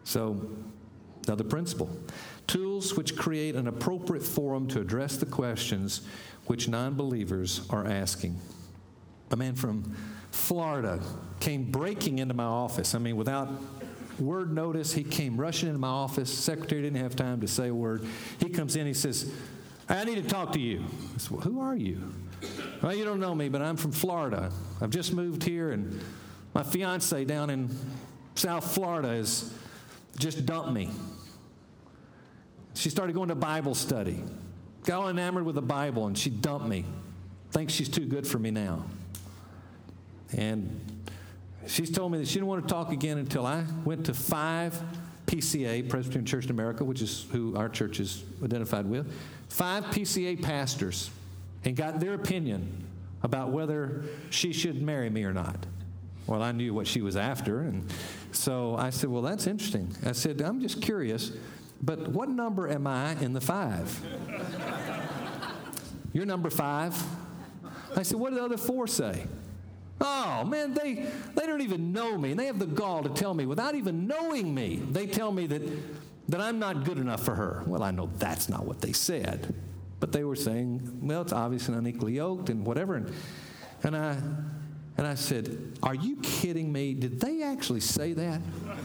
So, another principle. Tools which create an appropriate forum to address the questions which non-believers are asking. A man from Florida came breaking into my office. Without word notice, he came rushing into my office. Secretary didn't have time to say a word. He comes in, he says, I need to talk to you. I said, well, who are you? Well, you don't know me, but I'm from Florida. I've just moved here, and my fiance down in South Florida has just dumped me. She started going to Bible study. Got all enamored with the Bible, and she dumped me. Thinks she's too good for me now. And she's told me that she didn't want to talk again until I went to 5 PCA, Presbyterian Church in America, which is who our church is identified with, 5 PCA pastors, and got their opinion about whether she should marry me or not. Well, I knew what she was after, and so I said, well, that's interesting. I said, I'm just curious, but what number am I in the 5? You're number 5? I said, what do the other 4 say? Oh, man, they don't even know me, and they have the gall to tell me, without even knowing me, they tell me that I'm not good enough for her. Well, I know that's not what they said, but they were saying, well, it's obviously unequally yoked and whatever. And I said, are you kidding me? Did they actually say that?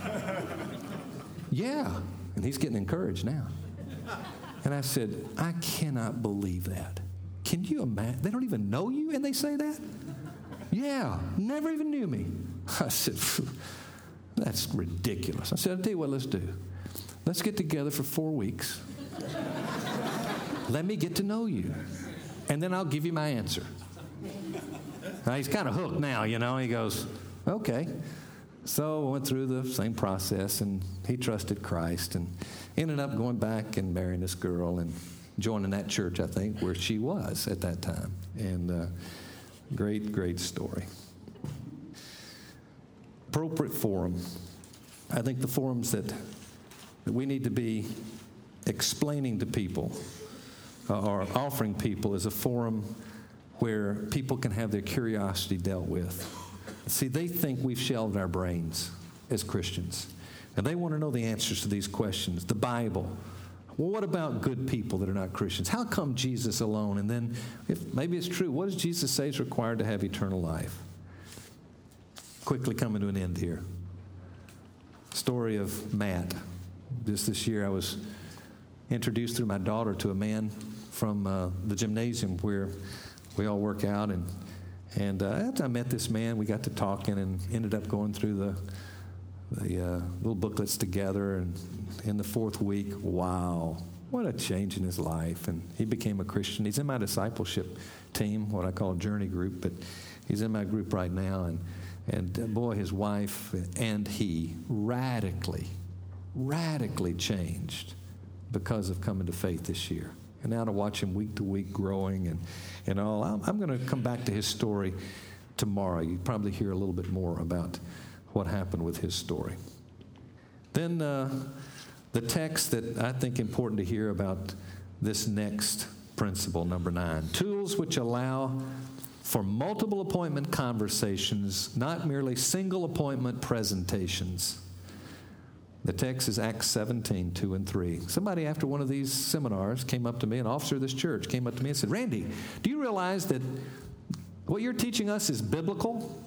Yeah. And he's getting encouraged now. And I said, I cannot believe that. Can you imagine? They don't even know you and they say that? Yeah, never even knew me. I said, that's ridiculous. I said, I'll tell you what let's do. Let's get together for 4 weeks. Let me get to know you. And then I'll give you my answer. Now, he's kind of hooked now, He goes, okay. So I went through the same process, and he trusted Christ and ended up going back and marrying this girl and joining that church, I think, where she was at that time. And great, great story. Appropriate forum. I think the forums that we need to be explaining to people or offering people is a forum where people can have their curiosity dealt with. See, they think we've shelved our brains as Christians, and they want to know the answers to these questions. The Bible. Well, what about good people that are not Christians? How come Jesus alone? And then, if maybe it's true, what does Jesus say is required to have eternal life? Quickly coming to an end here. Story of Matt. Just this year I was introduced through my daughter to a man from the gymnasium where we all work out. And after I met this man, we got to talking and ended up going through the little booklets together. And in the 4th week, wow, what a change in his life. And he became a Christian. He's in my discipleship team, what I call a journey group, but he's in my group right now. And boy, his wife and he radically changed because of coming to faith this year. And now to watch him week to week growing and all. I'm going to come back to his story tomorrow. You probably hear a little bit more about what happened with his story. Then the text that I think important to hear about this next principle, number 9. Tools which allow for multiple appointment conversations, not merely single appointment presentations. The text is Acts 17, 2 and 3. Somebody after one of these seminars came up to me, an officer of this church came up to me and said, Randy, do you realize that what you're teaching us is biblical?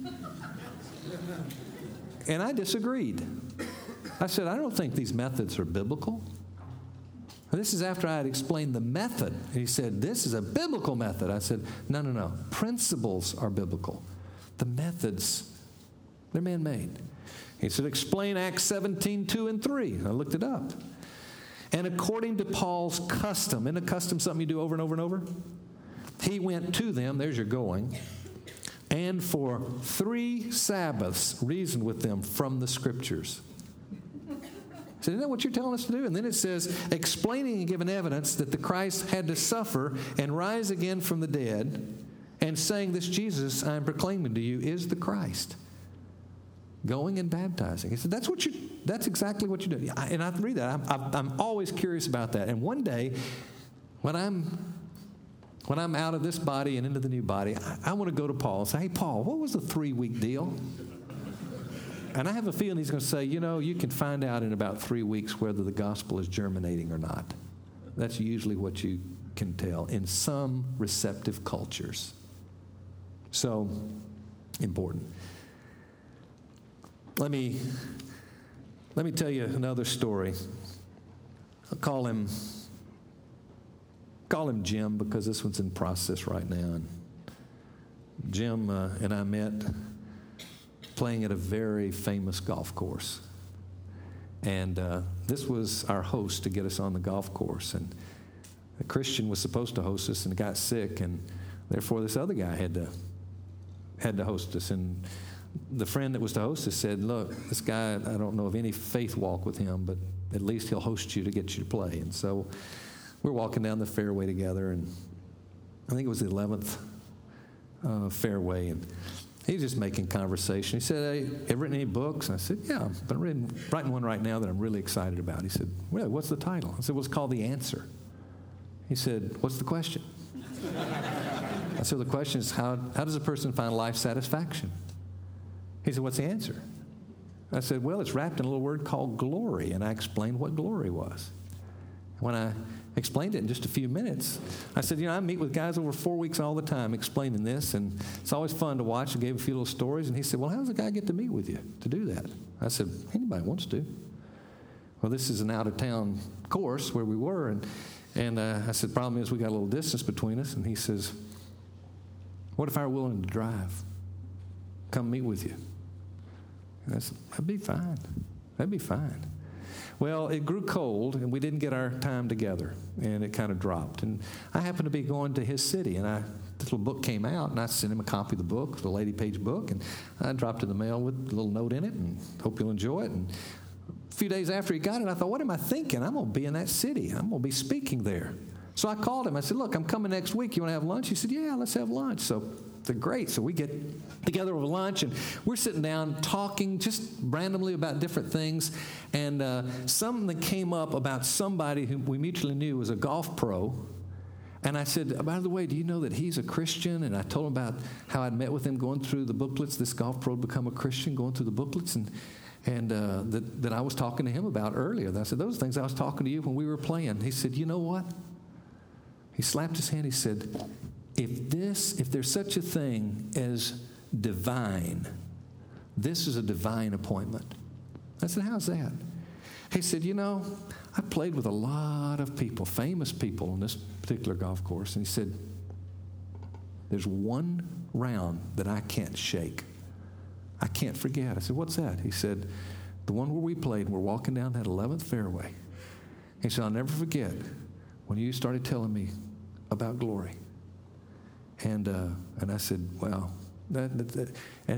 And I disagreed. I said, I don't think these methods are biblical. And this is after I had explained the method. And he said, this is a biblical method. I said, no. Principles are biblical. The methods, they're man-made. He said, explain Acts 17, 2 and 3. I looked it up. And according to Paul's custom, isn't a custom something you do over and over and over? He went to them, there's your going, and for 3 Sabbaths reasoned with them from the Scriptures. So isn't that what you're telling us to do? And then it says, explaining and giving evidence that the Christ had to suffer and rise again from the dead, and saying, this Jesus I am proclaiming to you is the Christ. Going and baptizing. He said, that's exactly what you do. And I read that. I'm always curious about that. And one day, when I'm out of this body and into the new body, I want to go to Paul and say, hey, Paul, what was the 3-week deal? And I have a feeling he's going to say, you can find out in about 3 weeks whether the gospel is germinating or not. That's usually what you can tell in some receptive cultures. So, important. Let me tell you another story. I'll call him Jim because this one's in process right now. And Jim and I met playing at a very famous golf course. And this was our host to get us on the golf course. And a Christian was supposed to host us and got sick, and therefore this other guy had to host us. And the friend that was to host us said, look, this guy, I don't know of any faith walk with him, but at least he'll host you to get you to play. And so we're walking down the fairway together, and I think it was the 11th fairway, and he's just making conversation. He said, hey, ever written any books? And I said, yeah, but I'm writing one right now that I'm really excited about. He said, really, what's the title? I said, well, it's called The Answer. He said, what's the question? I said, the question is, how does a person find life satisfaction? He said, what's the answer? I said, well, it's wrapped in a little word called glory. And I explained what glory was. When I explained it in just a few minutes, I said, I meet with guys over 4 weeks all the time explaining this, and it's always fun to watch. I gave a few little stories, and he said, well, how does a guy get to meet with you to do that? I said, anybody wants to. Well, this is an out-of-town course where we were, and I said, problem is we got a little distance between us, and he says, what if I were willing to drive? Come meet with you. And I said, that'd be fine. That'd be fine. Well, it grew cold, and we didn't get our time together, and it kind of dropped. And I happened to be going to his city, and this little book came out, and I sent him a copy of the book, the 80-page book, and I dropped it in the mail with a little note in it, and hope you'll enjoy it. And a few days after he got it, I thought, what am I thinking? I'm going to be in that city. I'm going to be speaking there. So I called him. I said, look, I'm coming next week. You want to have lunch? He said, yeah, let's have lunch. So I said, great. So we get together over lunch, and we're sitting down talking just randomly about different things. And something that came up about somebody who we mutually knew was a golf pro. And I said, by the way, do you know that he's a Christian? And I told him about how I'd met with him going through the booklets. This golf pro had become a Christian going through the booklets, and that I was talking to him about earlier. And I said, those things I was talking to you when we were playing. He said, you know what? He slapped his hand. He said, if there's such a thing as divine, this is a divine appointment. I said, how's that? He said, I played with a lot of people, famous people on this particular golf course. And he said, there's one round that I can't shake. I can't forget. I said, what's that? He said, the one where we played, we're walking down that 11th fairway. He said, I'll never forget when you started telling me about glory. And I said, well, and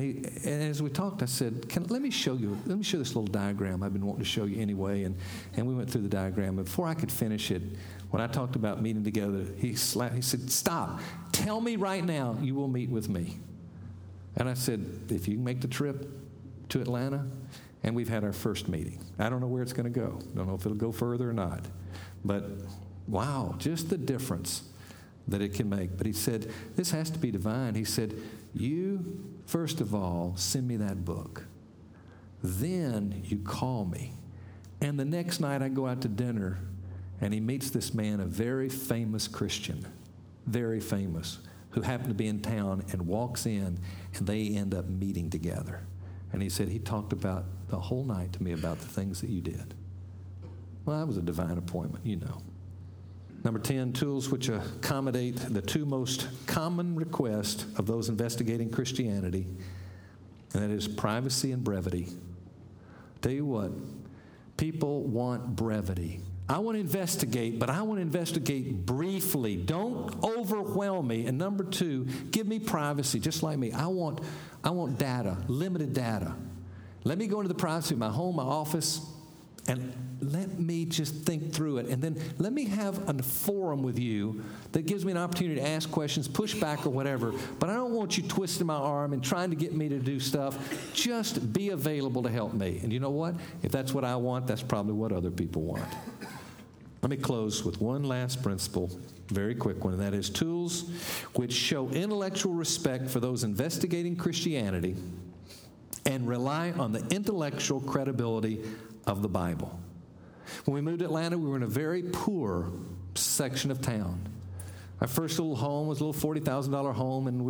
as we talked, I said, let me show this little diagram I've been wanting to show you anyway. And we went through the diagram. And before I could finish it, when I talked about meeting together, he said, stop. Tell me right now you will meet with me. And I said, if you can make the trip to Atlanta, and we've had our first meeting. I don't know where it's going to go. Don't know if it'll go further or not. But wow, just the difference that it can make. But he said, this has to be divine. He said, you, first of all, send me that book. Then you call me. And the next night I go out to dinner, and he meets this man, a very famous Christian, very famous, who happened to be in town, and walks in, and they end up meeting together. And he said, he talked about the whole night to me about the things that you did. Well, that was a divine appointment, Number 10, tools which accommodate the two most common requests of those investigating Christianity, and that is privacy and brevity. Tell you what, people want brevity. I want to investigate, but I want to investigate briefly. Don't overwhelm me. And number 2, give me privacy, just like me. I want data, limited data. Let me go into the privacy of my home, my office, and let me just think through it. And then let me have a forum with you that gives me an opportunity to ask questions, push back or whatever. But I don't want you twisting my arm and trying to get me to do stuff. Just be available to help me. And you know what? If that's what I want, that's probably what other people want. Let me close with one last principle, very quick one, and that is tools which show intellectual respect for those investigating Christianity and rely on the intellectual credibility of the Bible. When we moved to Atlanta, we were in a very poor section of town. Our first little home was a little $40,000 home, and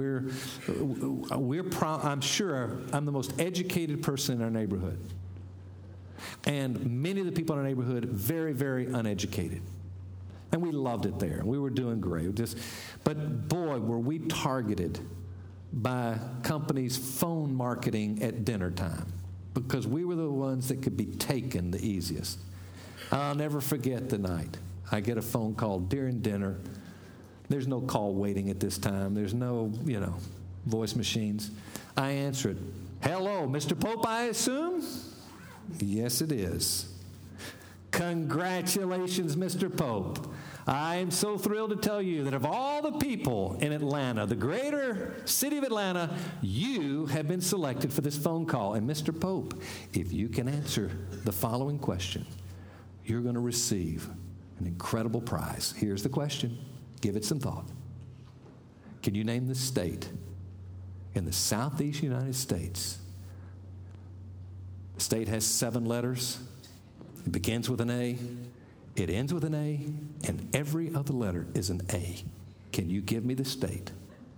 I'm sure I'm the most educated person in our neighborhood. And many of the people in our neighborhood, very, very uneducated. And we loved it there. We were doing great. But boy, were we targeted by companies' phone marketing at dinner time, because we were the ones that could be taken the easiest. I'll never forget the night I get a phone call during dinner. There's no call waiting at this time. There's no, voice machines. I answer it. Hello, Mr. Pope, I assume? Yes, it is. Congratulations, Mr. Pope. I am so thrilled to tell you that of all the people in Atlanta, the greater city of Atlanta, you have been selected for this phone call. And Mr. Pope, if you can answer the following question, you're going to receive an incredible prize. Here's the question. Give it some thought. Can you name the state in the southeast United States? The state has 7 letters. It begins with an A. It ends with an A, and every other letter is an A. Can you give me the state?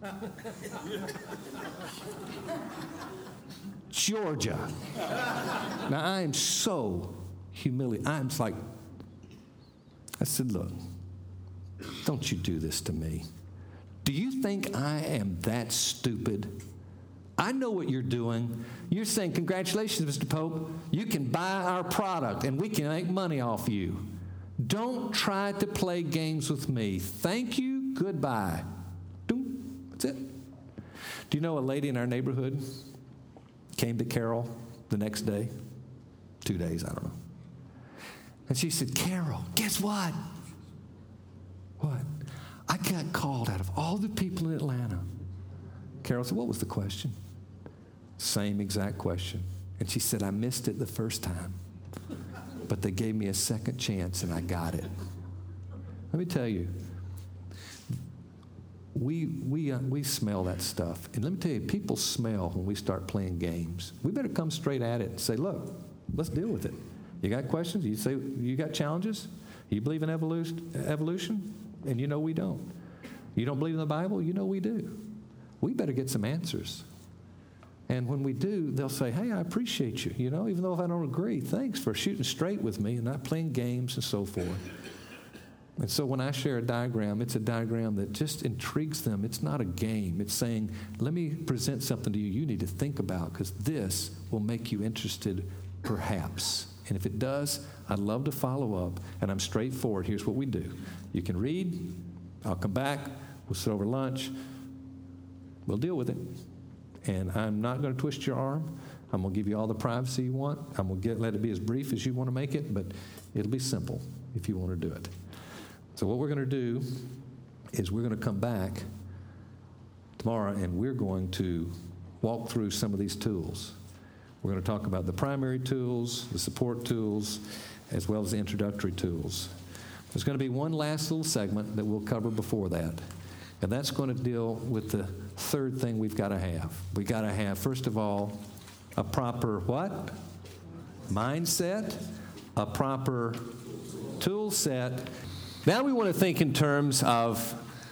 Georgia. Now, I am so humiliated. I said, look, don't you do this to me. Do you think I am that stupid? I know what you're doing. You're saying, congratulations, Mr. Pope. You can buy our product, and we can make money off you. Don't try to play games with me. Thank you. Goodbye. That's it. Do you know a lady in our neighborhood came to Carol the next day? 2 days, I don't know. And she said, Carol, guess what? What? I got called out of all the people in Atlanta. Carol said, what was the question? Same exact question. And she said, I missed it the first time, but they gave me a second chance and I got it. Let me tell you, we smell that stuff. And let me tell you, people smell when we start playing games. We better come straight at it and say, look, let's deal with it. You got questions? You say you got challenges? You believe in evolution? And you know we don't. You don't believe in the Bible? You know we do. We better get some answers. And when we do, they'll say, hey, I appreciate you. Even though if I don't agree, thanks for shooting straight with me and not playing games and so forth. And so when I share a diagram, it's a diagram that just intrigues them. It's not a game. It's saying, let me present something to you you need to think about, because this will make you interested perhaps. And if it does, I'd love to follow up. And I'm straightforward. Here's what we do. You can read. I'll come back. We'll sit over lunch. We'll deal with it. And I'm not going to twist your arm. I'm going to give you all the privacy you want. I'm going to let it be as brief as you want to make it, but it'll be simple if you want to do it. So what we're going to do is we're going to come back tomorrow, and we're going to walk through some of these tools. We're going to talk about the primary tools, the support tools, as well as the introductory tools. There's going to be one last little segment that we'll cover before that, and that's going to deal with the third thing we've got to have. We've got to have, first of all, a proper what? Mindset, a proper tool set. Now we want to think in terms of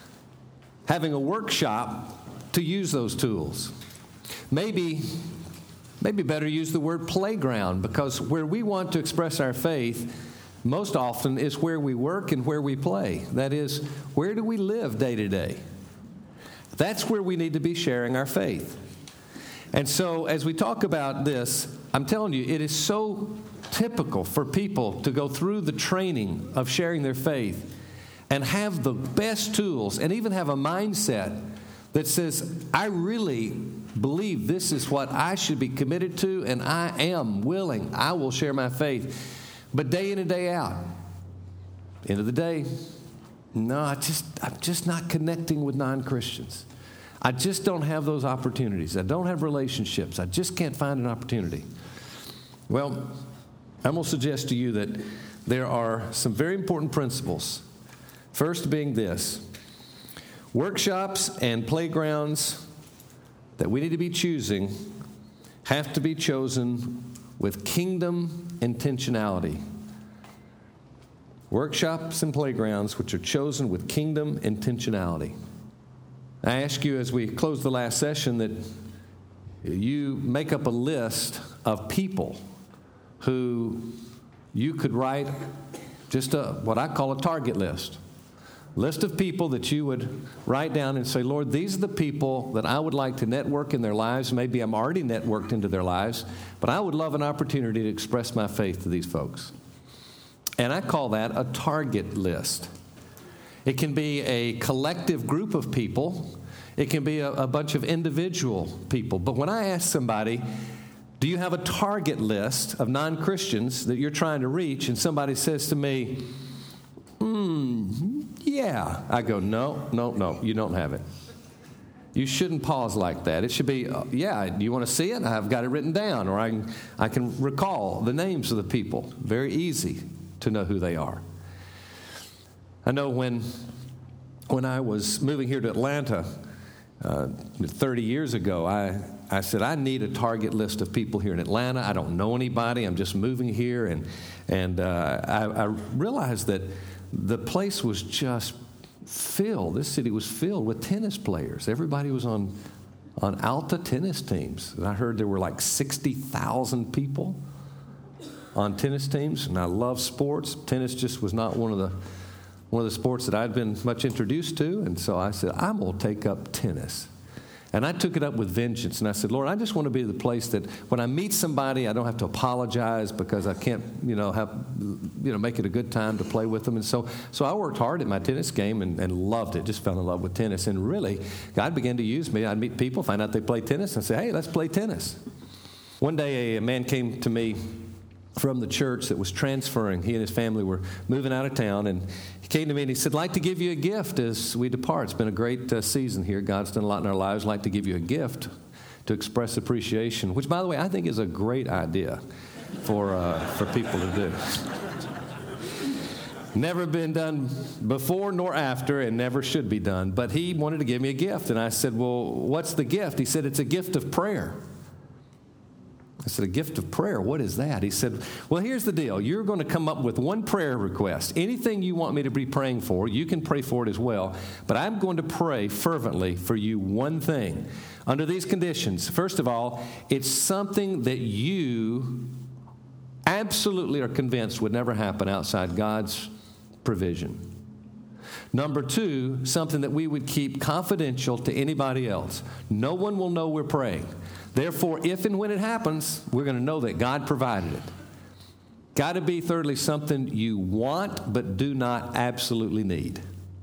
having a workshop to use those tools. Maybe better use the word playground, because where we want to express our faith most often is where we work and where we play. That is, where do we live day to day? That's where we need to be sharing our faith. And so as we talk about this, I'm telling you, it is so typical for people to go through the training of sharing their faith and have the best tools and even have a mindset that says, I really believe this is what I should be committed to, and I am willing. I will share my faith. But day in and day out, end of the day, no, I'm just not connecting with non-Christians. I just don't have those opportunities. I don't have relationships. I just can't find an opportunity. Well, I'm going to suggest to you that there are some very important principles. First being this: workshops and playgrounds that we need to be choosing have to be chosen with kingdom intentionality. Workshops and playgrounds which are chosen with kingdom intentionality. I ask you as we close the last session that you make up a list of people who you could write just what I call a target list. List of people that you would write down and say, Lord, these are the people that I would like to network in their lives. Maybe I'm already networked into their lives, but I would love an opportunity to express my faith to these folks. And I call that a target list. It can be a collective group of people. It can be a bunch of individual people. But when I ask somebody, do you have a target list of non-Christians that you're trying to reach? And somebody says to me, yeah. I go, no, you don't have it. You shouldn't pause like that. It should be, yeah, you want to see it? I've got it written down, or I can recall the names of the people. Very easy to know who they are. I know when I was moving here to Atlanta 30 years ago, I said, I need a target list of people here in Atlanta. I don't know anybody. I'm just moving here. And I realized that the place was just filled. This city was filled with tennis players. Everybody was on Alta tennis teams. And I heard there were like 60,000 people on tennis teams. And I love sports. Tennis just was not one of the sports that I'd been much introduced to. And so I said, I'm going to take up tennis. And I took it up with vengeance. And I said, Lord, I just want to be the place that when I meet somebody, I don't have to apologize because I can't, make it a good time to play with them. And so I worked hard at my tennis game and loved it, just fell in love with tennis. And really, God began to use me. I'd meet people, find out they play tennis, and say, hey, let's play tennis. One day, a man came to me from the church that was transferring. He and his family were moving out of town, and he came to me and he said, I'd like to give you a gift as we depart. It's been a great season here. God's done a lot in our lives. I'd like to give you a gift to express appreciation, which, by the way, I think is a great idea for people to do. Never been done before nor after, and never should be done. But he wanted to give me a gift, and I said, well, what's the gift? He said, it's a gift of prayer. I said, a gift of prayer, what is that? He said, well, here's the deal. You're going to come up with one prayer request. Anything you want me to be praying for, you can pray for it as well. But I'm going to pray fervently for you one thing. Under these conditions, first of all, it's something that you absolutely are convinced would never happen outside God's provision. Number two, something that we would keep confidential to anybody else. No one will know we're praying. Therefore, if and when it happens, we're going to know that God provided it. Got to be, thirdly, something you want but do not absolutely need.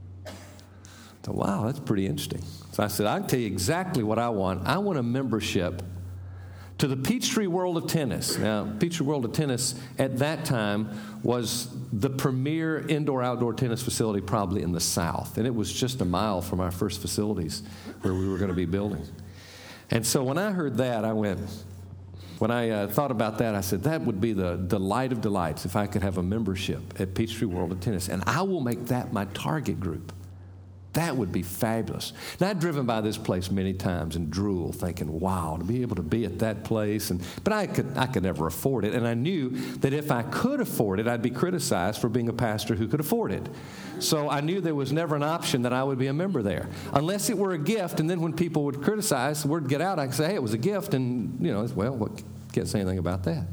So, wow, that's pretty interesting. So I said, I can tell you exactly what I want. I want a membership to the Peachtree World of Tennis. Now, Peachtree World of Tennis at that time was the premier indoor-outdoor tennis facility probably in the South. And it was just a mile from our first facilities where we were going to be building. And so when I heard that, when I thought about that, I said, that would be the delight of delights if I could have a membership at Peachtree World of Tennis. And I will make that my target group. That would be fabulous. Now, I'd driven by this place many times and drool, thinking, wow, to be able to be at that place. But I could never afford it. And I knew that if I could afford it, I'd be criticized for being a pastor who could afford it. So I knew there was never an option that I would be a member there. Unless it were a gift, and then when people would criticize, the word would get out, I could say, hey, it was a gift. And, can't say anything about that.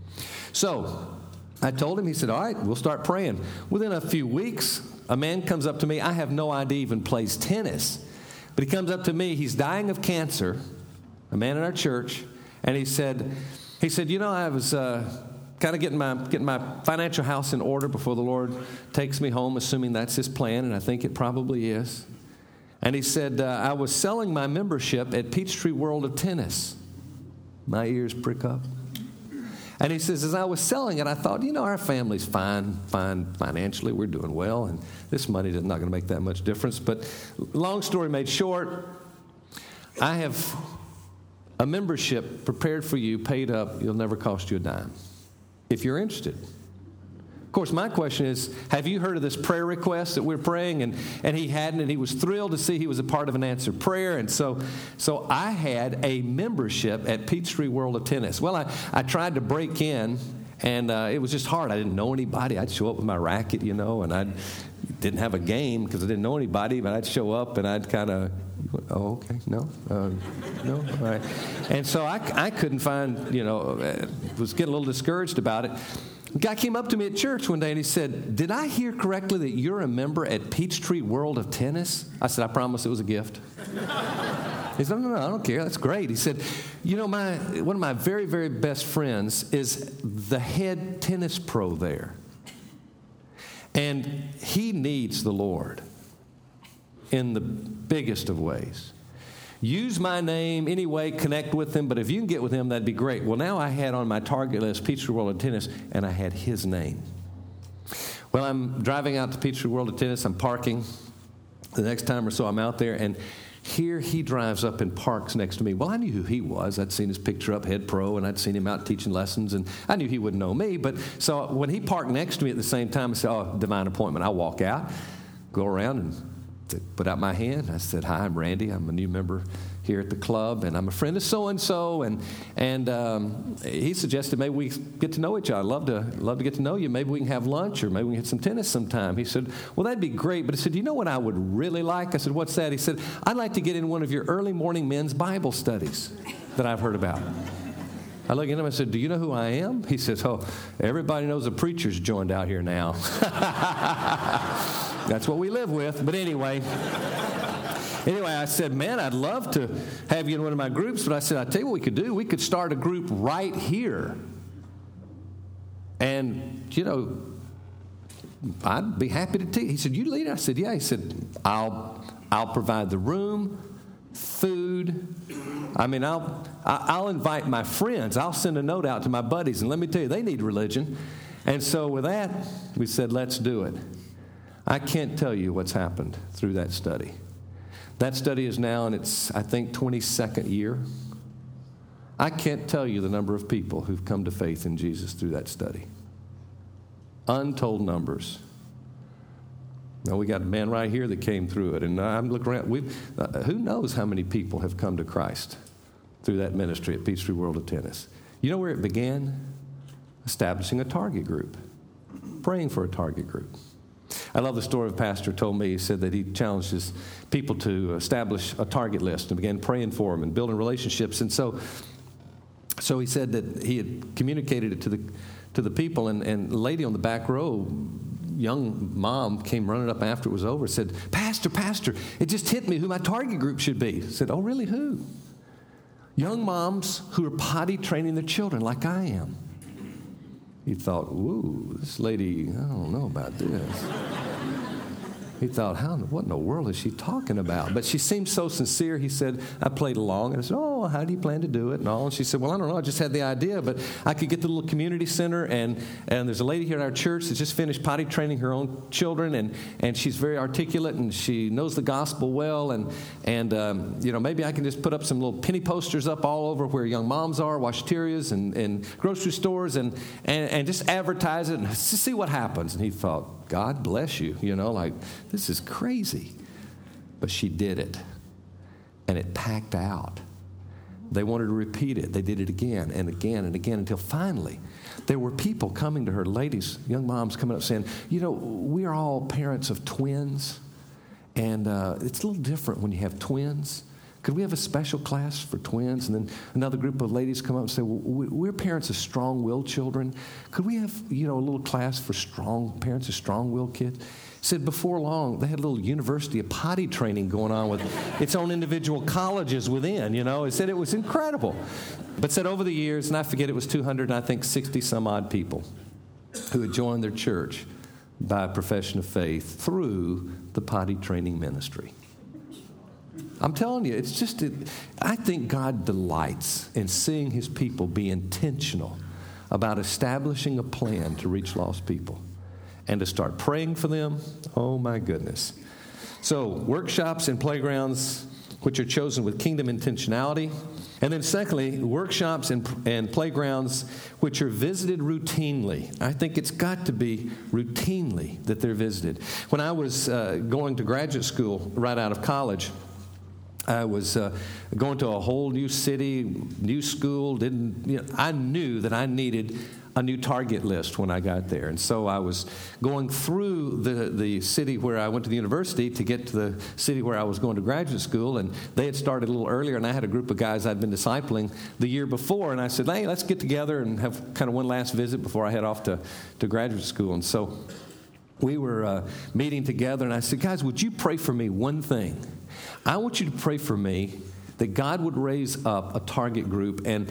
So I told him, he said, all right, we'll start praying. Within a few weeks, a man comes up to me. I have no idea he even plays tennis. But he comes up to me. He's dying of cancer, a man in our church. And he said, I was kind of getting my financial house in order before the Lord takes me home, assuming that's his plan, and I think it probably is. And he said, I was selling my membership at Peachtree World of Tennis. My ears prick up. And he says, as I was selling it, I thought, our family's fine financially. We're doing well, and this money is not going to make that much difference. But long story made short, I have a membership prepared for you, paid up. It'll never cost you a dime, if you're interested. Of course, my question is, have you heard of this prayer request that we're praying? And he hadn't, and he was thrilled to see he was a part of an answered prayer. And so I had a membership at Peachtree World of Tennis. Well, I tried to break in, and it was just hard. I didn't know anybody. I'd show up with my racket, and I didn't have a game because I didn't know anybody, but I'd show up and I'd kind of, oh, okay, no, all right. And so I couldn't find, was getting a little discouraged about it. A guy came up to me at church one day and he said, did I hear correctly that you're a member at Peachtree World of Tennis? I said, I promise it was a gift. He said, no, I don't care. That's great. He said, one of my very, very best friends is the head tennis pro there. And he needs the Lord in the biggest of ways. Use my name anyway, connect with him, but if you can get with him, that'd be great. Well, now I had on my target list Peachtree World of Tennis, and I had his name. Well, I'm driving out to Peachtree World of Tennis. I'm parking. The next time or so I'm out there, and here he drives up and parks next to me. Well, I knew who he was. I'd seen his picture up, head pro, and I'd seen him out teaching lessons, and I knew he wouldn't know me. But so when he parked next to me at the same time, I said, oh, divine appointment. I walk out, go around, and put out my hand. I said, hi, I'm Randy. I'm a new member here at the club, and I'm a friend of so-and-so. And he suggested maybe we get to know each other. I'd love to get to know you. Maybe we can have lunch, or maybe we can hit some tennis sometime. He said, well, that'd be great. But he said, you know what I would really like? I said, what's that? He said, I'd like to get in one of your early morning men's Bible studies that I've heard about. I looked at him and I said, do you know who I am? He says, oh, everybody knows a preacher's joined out here now. That's what we live with. But anyway, I said, man, I'd love to have you in one of my groups. But I said, I'll tell you what we could do. We could start a group right here. And, I'd be happy to teach. He said, you lead it? I said, yeah. He said, I'll provide the room, food. I mean, I'll invite my friends. I'll send a note out to my buddies. And let me tell you, they need religion. And so with that, we said, let's do it. I can't tell you what's happened through that study. That study is now in its, I think, 22nd year. I can't tell you the number of people who've come to faith in Jesus through that study. Untold numbers. Now, we got a man right here that came through it, and I'm looking around. Who knows how many people have come to Christ through that ministry at Peachtree World of Tennis? You know where it began? Establishing a target group, praying for a target group. I love the story a pastor told me. He said that he challenged his people to establish a target list and began praying for them and building relationships. And so he said that he had communicated it to the people, and a lady on the back row, young mom, came running up after it was over and said, Pastor, it just hit me who my target group should be. I said, oh, really, who? Young moms who are potty training their children like I am. He thought, ooh, this lady, I don't know about this. He thought, what in the world is she talking about? But she seemed so sincere. He said, I played along. And I said, oh, how do you plan to do it? And all. And she said, well, I don't know. I just had the idea. But I could get the little community center. And there's a lady here in our church that just finished potty training her own children. And she's very articulate. And she knows the gospel well. And maybe I can just put up some little penny posters up all over where young moms are, washaterias and grocery stores. And just advertise it and just see what happens. And he thought, God bless you, this is crazy. But she did it, and it packed out. They wanted to repeat it. They did it again and again and again until finally there were people coming to her, ladies, young moms coming up saying, we are all parents of twins, and it's a little different when you have twins. Could we have a special class for twins? And then another group of ladies come up and say, well, we're parents of strong-willed children. Could we have, a little class for parents of strong-willed kids? Said before long, they had a little university of potty training going on with its own individual colleges within, It said it was incredible. But said over the years, and I forget it was 200, and I think 60-some-odd people who had joined their church by profession of faith through the potty training ministry. I'm telling you, I think God delights in seeing his people be intentional about establishing a plan to reach lost people and to start praying for them. Oh, my goodness. So, workshops and playgrounds which are chosen with kingdom intentionality And then secondly, workshops and playgrounds which are visited routinely. I think it's got to be routinely that they're visited. When I was going to graduate school right out of college, I was going to a whole new city, new school. I knew that I needed a new target list when I got there. And so I was going through the city where I went to the university to get to the city where I was going to graduate school. And they had started a little earlier, and I had a group of guys I'd been discipling the year before. And I said, hey, let's get together and have kind of one last visit before I head off to graduate school. And so we were meeting together, and I said, guys, would you pray for me one thing? I want you to pray for me that God would raise up a target group and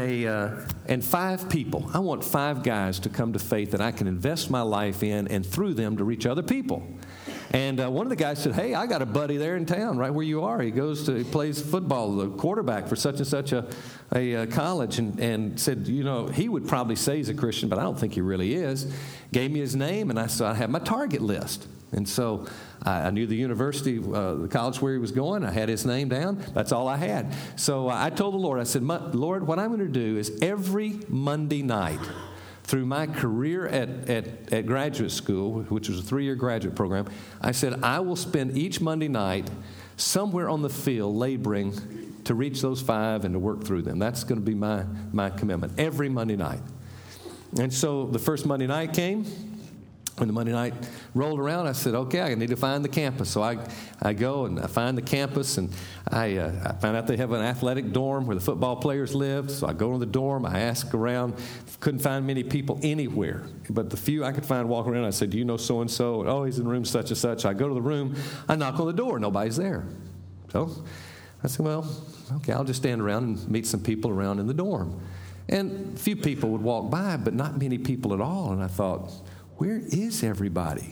5 people. I want 5 guys to come to faith that I can invest my life in and through them to reach other people. And one of the guys said, hey, I got a buddy there in town right where you are. He plays football, the quarterback for such and such a college, and said, he would probably say he's a Christian, but I don't think he really is. Gave me his name, and I said, I have my target list. And so I knew the university, the college where he was going. I had his name down. That's all I had. So I told the Lord, I said, Lord, what I'm going to do is every Monday night through my career at graduate school, which was a 3-year graduate program, I said, I will spend each Monday night somewhere on the field laboring to reach those 5 and to work through them. That's going to be my commitment every Monday night. And so the first Monday night came. When the Monday night rolled around, I said, okay, I need to find the campus. So I go and I find the campus, and I find out they have an athletic dorm where the football players live. So I go to the dorm. I ask around. Couldn't find many people anywhere. But the few I could find walking around, I said, do you know so-and-so? Oh, he's in room such and such. I go to the room. I knock on the door. Nobody's there. So I said, well, okay, I'll just stand around and meet some people around in the dorm. And a few people would walk by, but not many people at all. And I thought, where is everybody?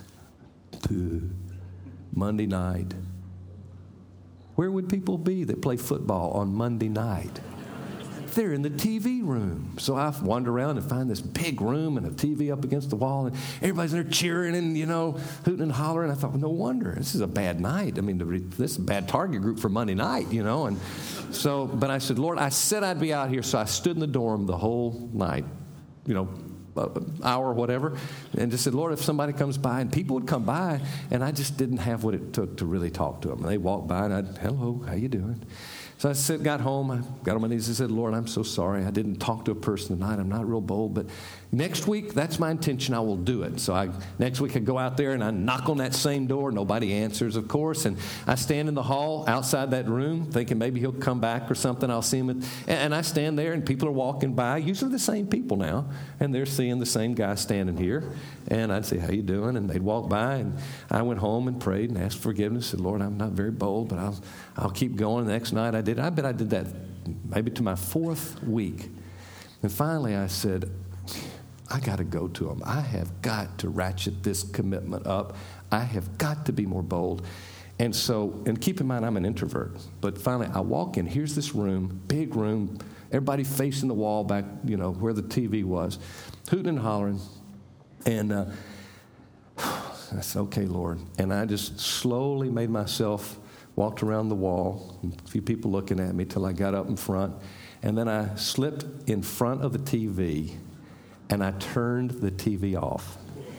Monday night. Where would people be that play football on Monday night? They're in the TV room. So I wander around and find this big room and a TV up against the wall, and everybody's in there cheering and, hooting and hollering. I thought, well, no wonder. This is a bad night. I mean, this is a bad target group for Monday night, And so, but I said, Lord, I said I'd be out here, so I stood in the dorm the whole night, hour or whatever, and just said, Lord, if somebody comes by, and people would come by, and I just didn't have what it took to really talk to them. And they walked by, and I'd, hello, how you doing? So I got home, I got on my knees and said, Lord, I'm so sorry. I didn't talk to a person tonight. I'm not real bold, but next week, that's my intention. I will do it. So next week I go out there and I knock on that same door. Nobody answers, of course. And I stand in the hall outside that room thinking maybe he'll come back or something. I'll see him. And I stand there and people are walking by, usually the same people now. And they're seeing the same guy standing here. And I'd say, how you doing? And they'd walk by. And I went home and prayed and asked forgiveness. Said, Lord, I'm not very bold, but I'll keep going. The next night I did. I bet I did that maybe to my 4th week. And finally I said, I got to go to them. I have got to ratchet this commitment up. I have got to be more bold. And so, and keep in mind, I'm an introvert. But finally, I walk in. Here's this room, big room, everybody facing the wall back, where the TV was, hooting and hollering. And I said, okay, Lord. And I just slowly made myself, walked around the wall, a few people looking at me till I got up in front. And then I slipped in front of the TV, and I turned the TV off.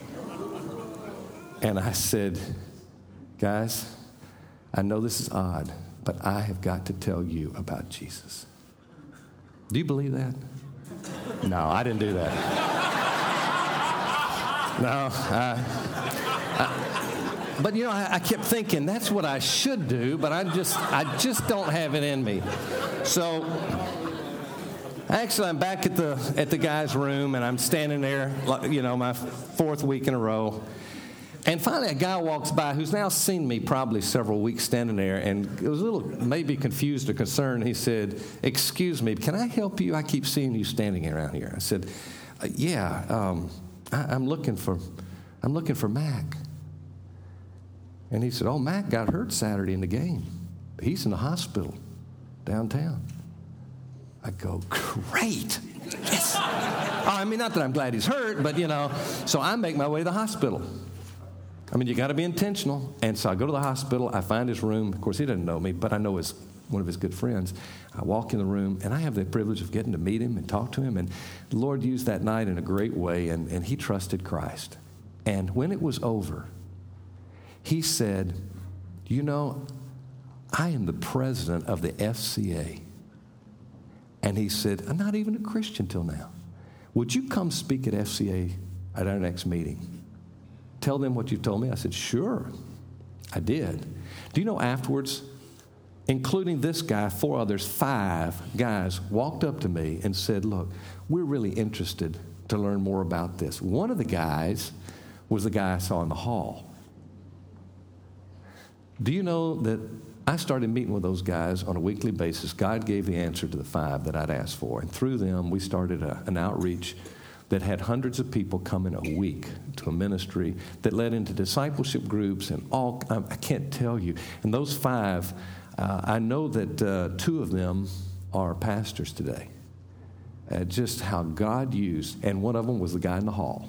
And I said, guys, I know this is odd, but I have got to tell you about Jesus. Do you believe that? No, I didn't do that. No, but I kept thinking that's what I should do, but I just don't have it in me. So actually, I'm back at the guy's room, and I'm standing there, my 4th week in a row. And finally, a guy walks by who's now seen me probably several weeks standing there, and it was a little maybe confused or concerned. He said, "Excuse me, can I help you? I keep seeing you standing around here." I said, "Yeah, I'm looking for Mac." And he said, "Oh, Mac got hurt Saturday in the game. He's in the hospital downtown." I go, "Great, yes." I mean, not that I'm glad he's hurt, but so I make my way to the hospital. I mean, you got to be intentional. And so I go to the hospital. I find his room. Of course, he doesn't know me, but I know his one of his good friends. I walk in the room, and I have the privilege of getting to meet him and talk to him. And the Lord used that night in a great way, and he trusted Christ. And when it was over, he said, you know, I am the president of the FCA. And he said, I'm not even a Christian till now. Would you come speak at FCA at our next meeting? Tell them what you told me. I said, sure. I did. Do you know afterwards, including this guy, 4 others, 5 guys walked up to me and said, look, we're really interested to learn more about this. One of the guys was the guy I saw in the hall. Do you know that I started meeting with those guys on a weekly basis? God gave the answer to the 5 that I'd asked for. And through them, we started an outreach that had hundreds of people come in a week to a ministry that led into discipleship groups and all. I can't tell you. And those 5, I know that 2 of them are pastors today. Just how God used. And one of them was the guy in the hall.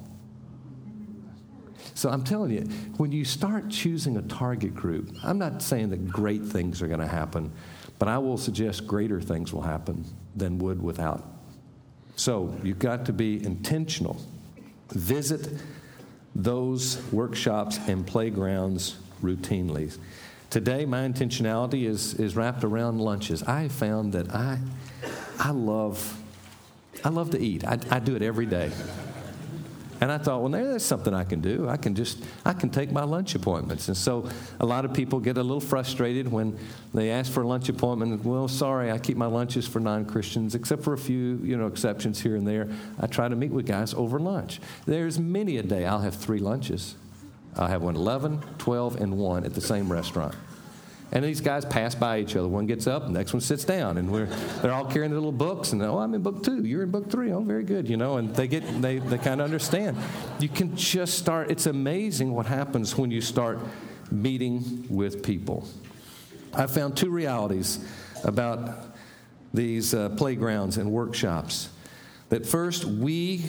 So I'm telling you, when you start choosing a target group, I'm not saying that great things are going to happen, but I will suggest greater things will happen than would without. So you've got to be intentional. Visit those workshops and playgrounds routinely. Today, my intentionality is wrapped around lunches. I found that I love to eat. I do it every day. And I thought, well, there's something I can do. I can take my lunch appointments. And so a lot of people get a little frustrated when they ask for a lunch appointment. Well, sorry, I keep my lunches for non-Christians, except for a few, exceptions here and there. I try to meet with guys over lunch. There's many a day I'll have 3 lunches. I'll have one 11, 12, and 1 at the same restaurant. And these guys pass by each other. One gets up, the next one sits down, and they're all carrying their little books. And I'm in book 2. You're in book 3. Oh, very good, And they kind of understand. You can just start. It's amazing what happens when you start meeting with people. I found 2 realities about these playgrounds and workshops. That first, we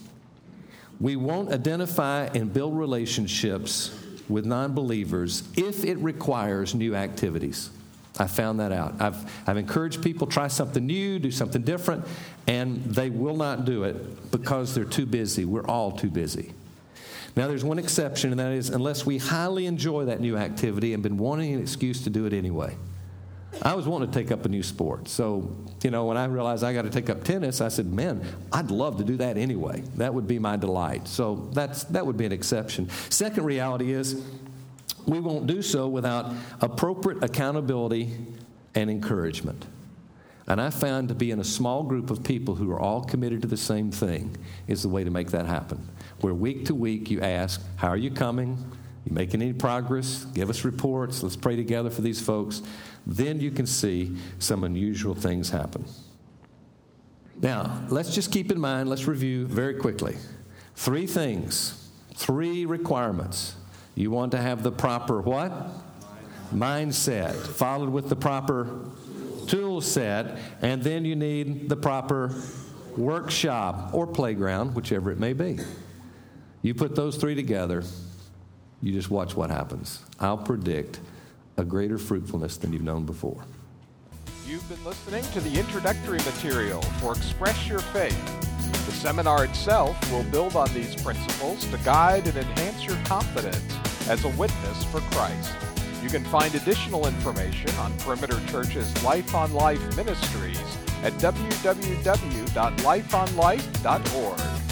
won't identify and build relationships with non-believers if it requires new activities. I found that out. I've encouraged people, try something new, do something different, and they will not do it because they're too busy. We're all too busy. Now, there's one exception, and that is unless we highly enjoy that new activity and been wanting an excuse to do it anyway. I was wanting to take up a new sport. So, when I realized I got to take up tennis, I said, man, I'd love to do that anyway. That would be my delight. So that would be an exception. Second reality is we won't do so without appropriate accountability and encouragement. And I found to be in a small group of people who are all committed to the same thing is the way to make that happen. Where week to week you ask, how are you coming? You making any progress? Give us reports. Let's pray together for these folks. Then you can see some unusual things happen. Now, let's just keep in mind, let's review very quickly. 3 things, 3 requirements. You want to have the proper what? Mindset, followed with the proper tool set, and then you need the proper workshop or playground, whichever it may be. You put those 3 together, you just watch what happens. I'll predict a greater fruitfulness than you've known before. You've been listening to the introductory material for Express Your Faith. The seminar itself will build on these principles to guide and enhance your confidence as a witness for Christ. You can find additional information on Perimeter Church's Life on Life ministries at www.lifeonlife.org.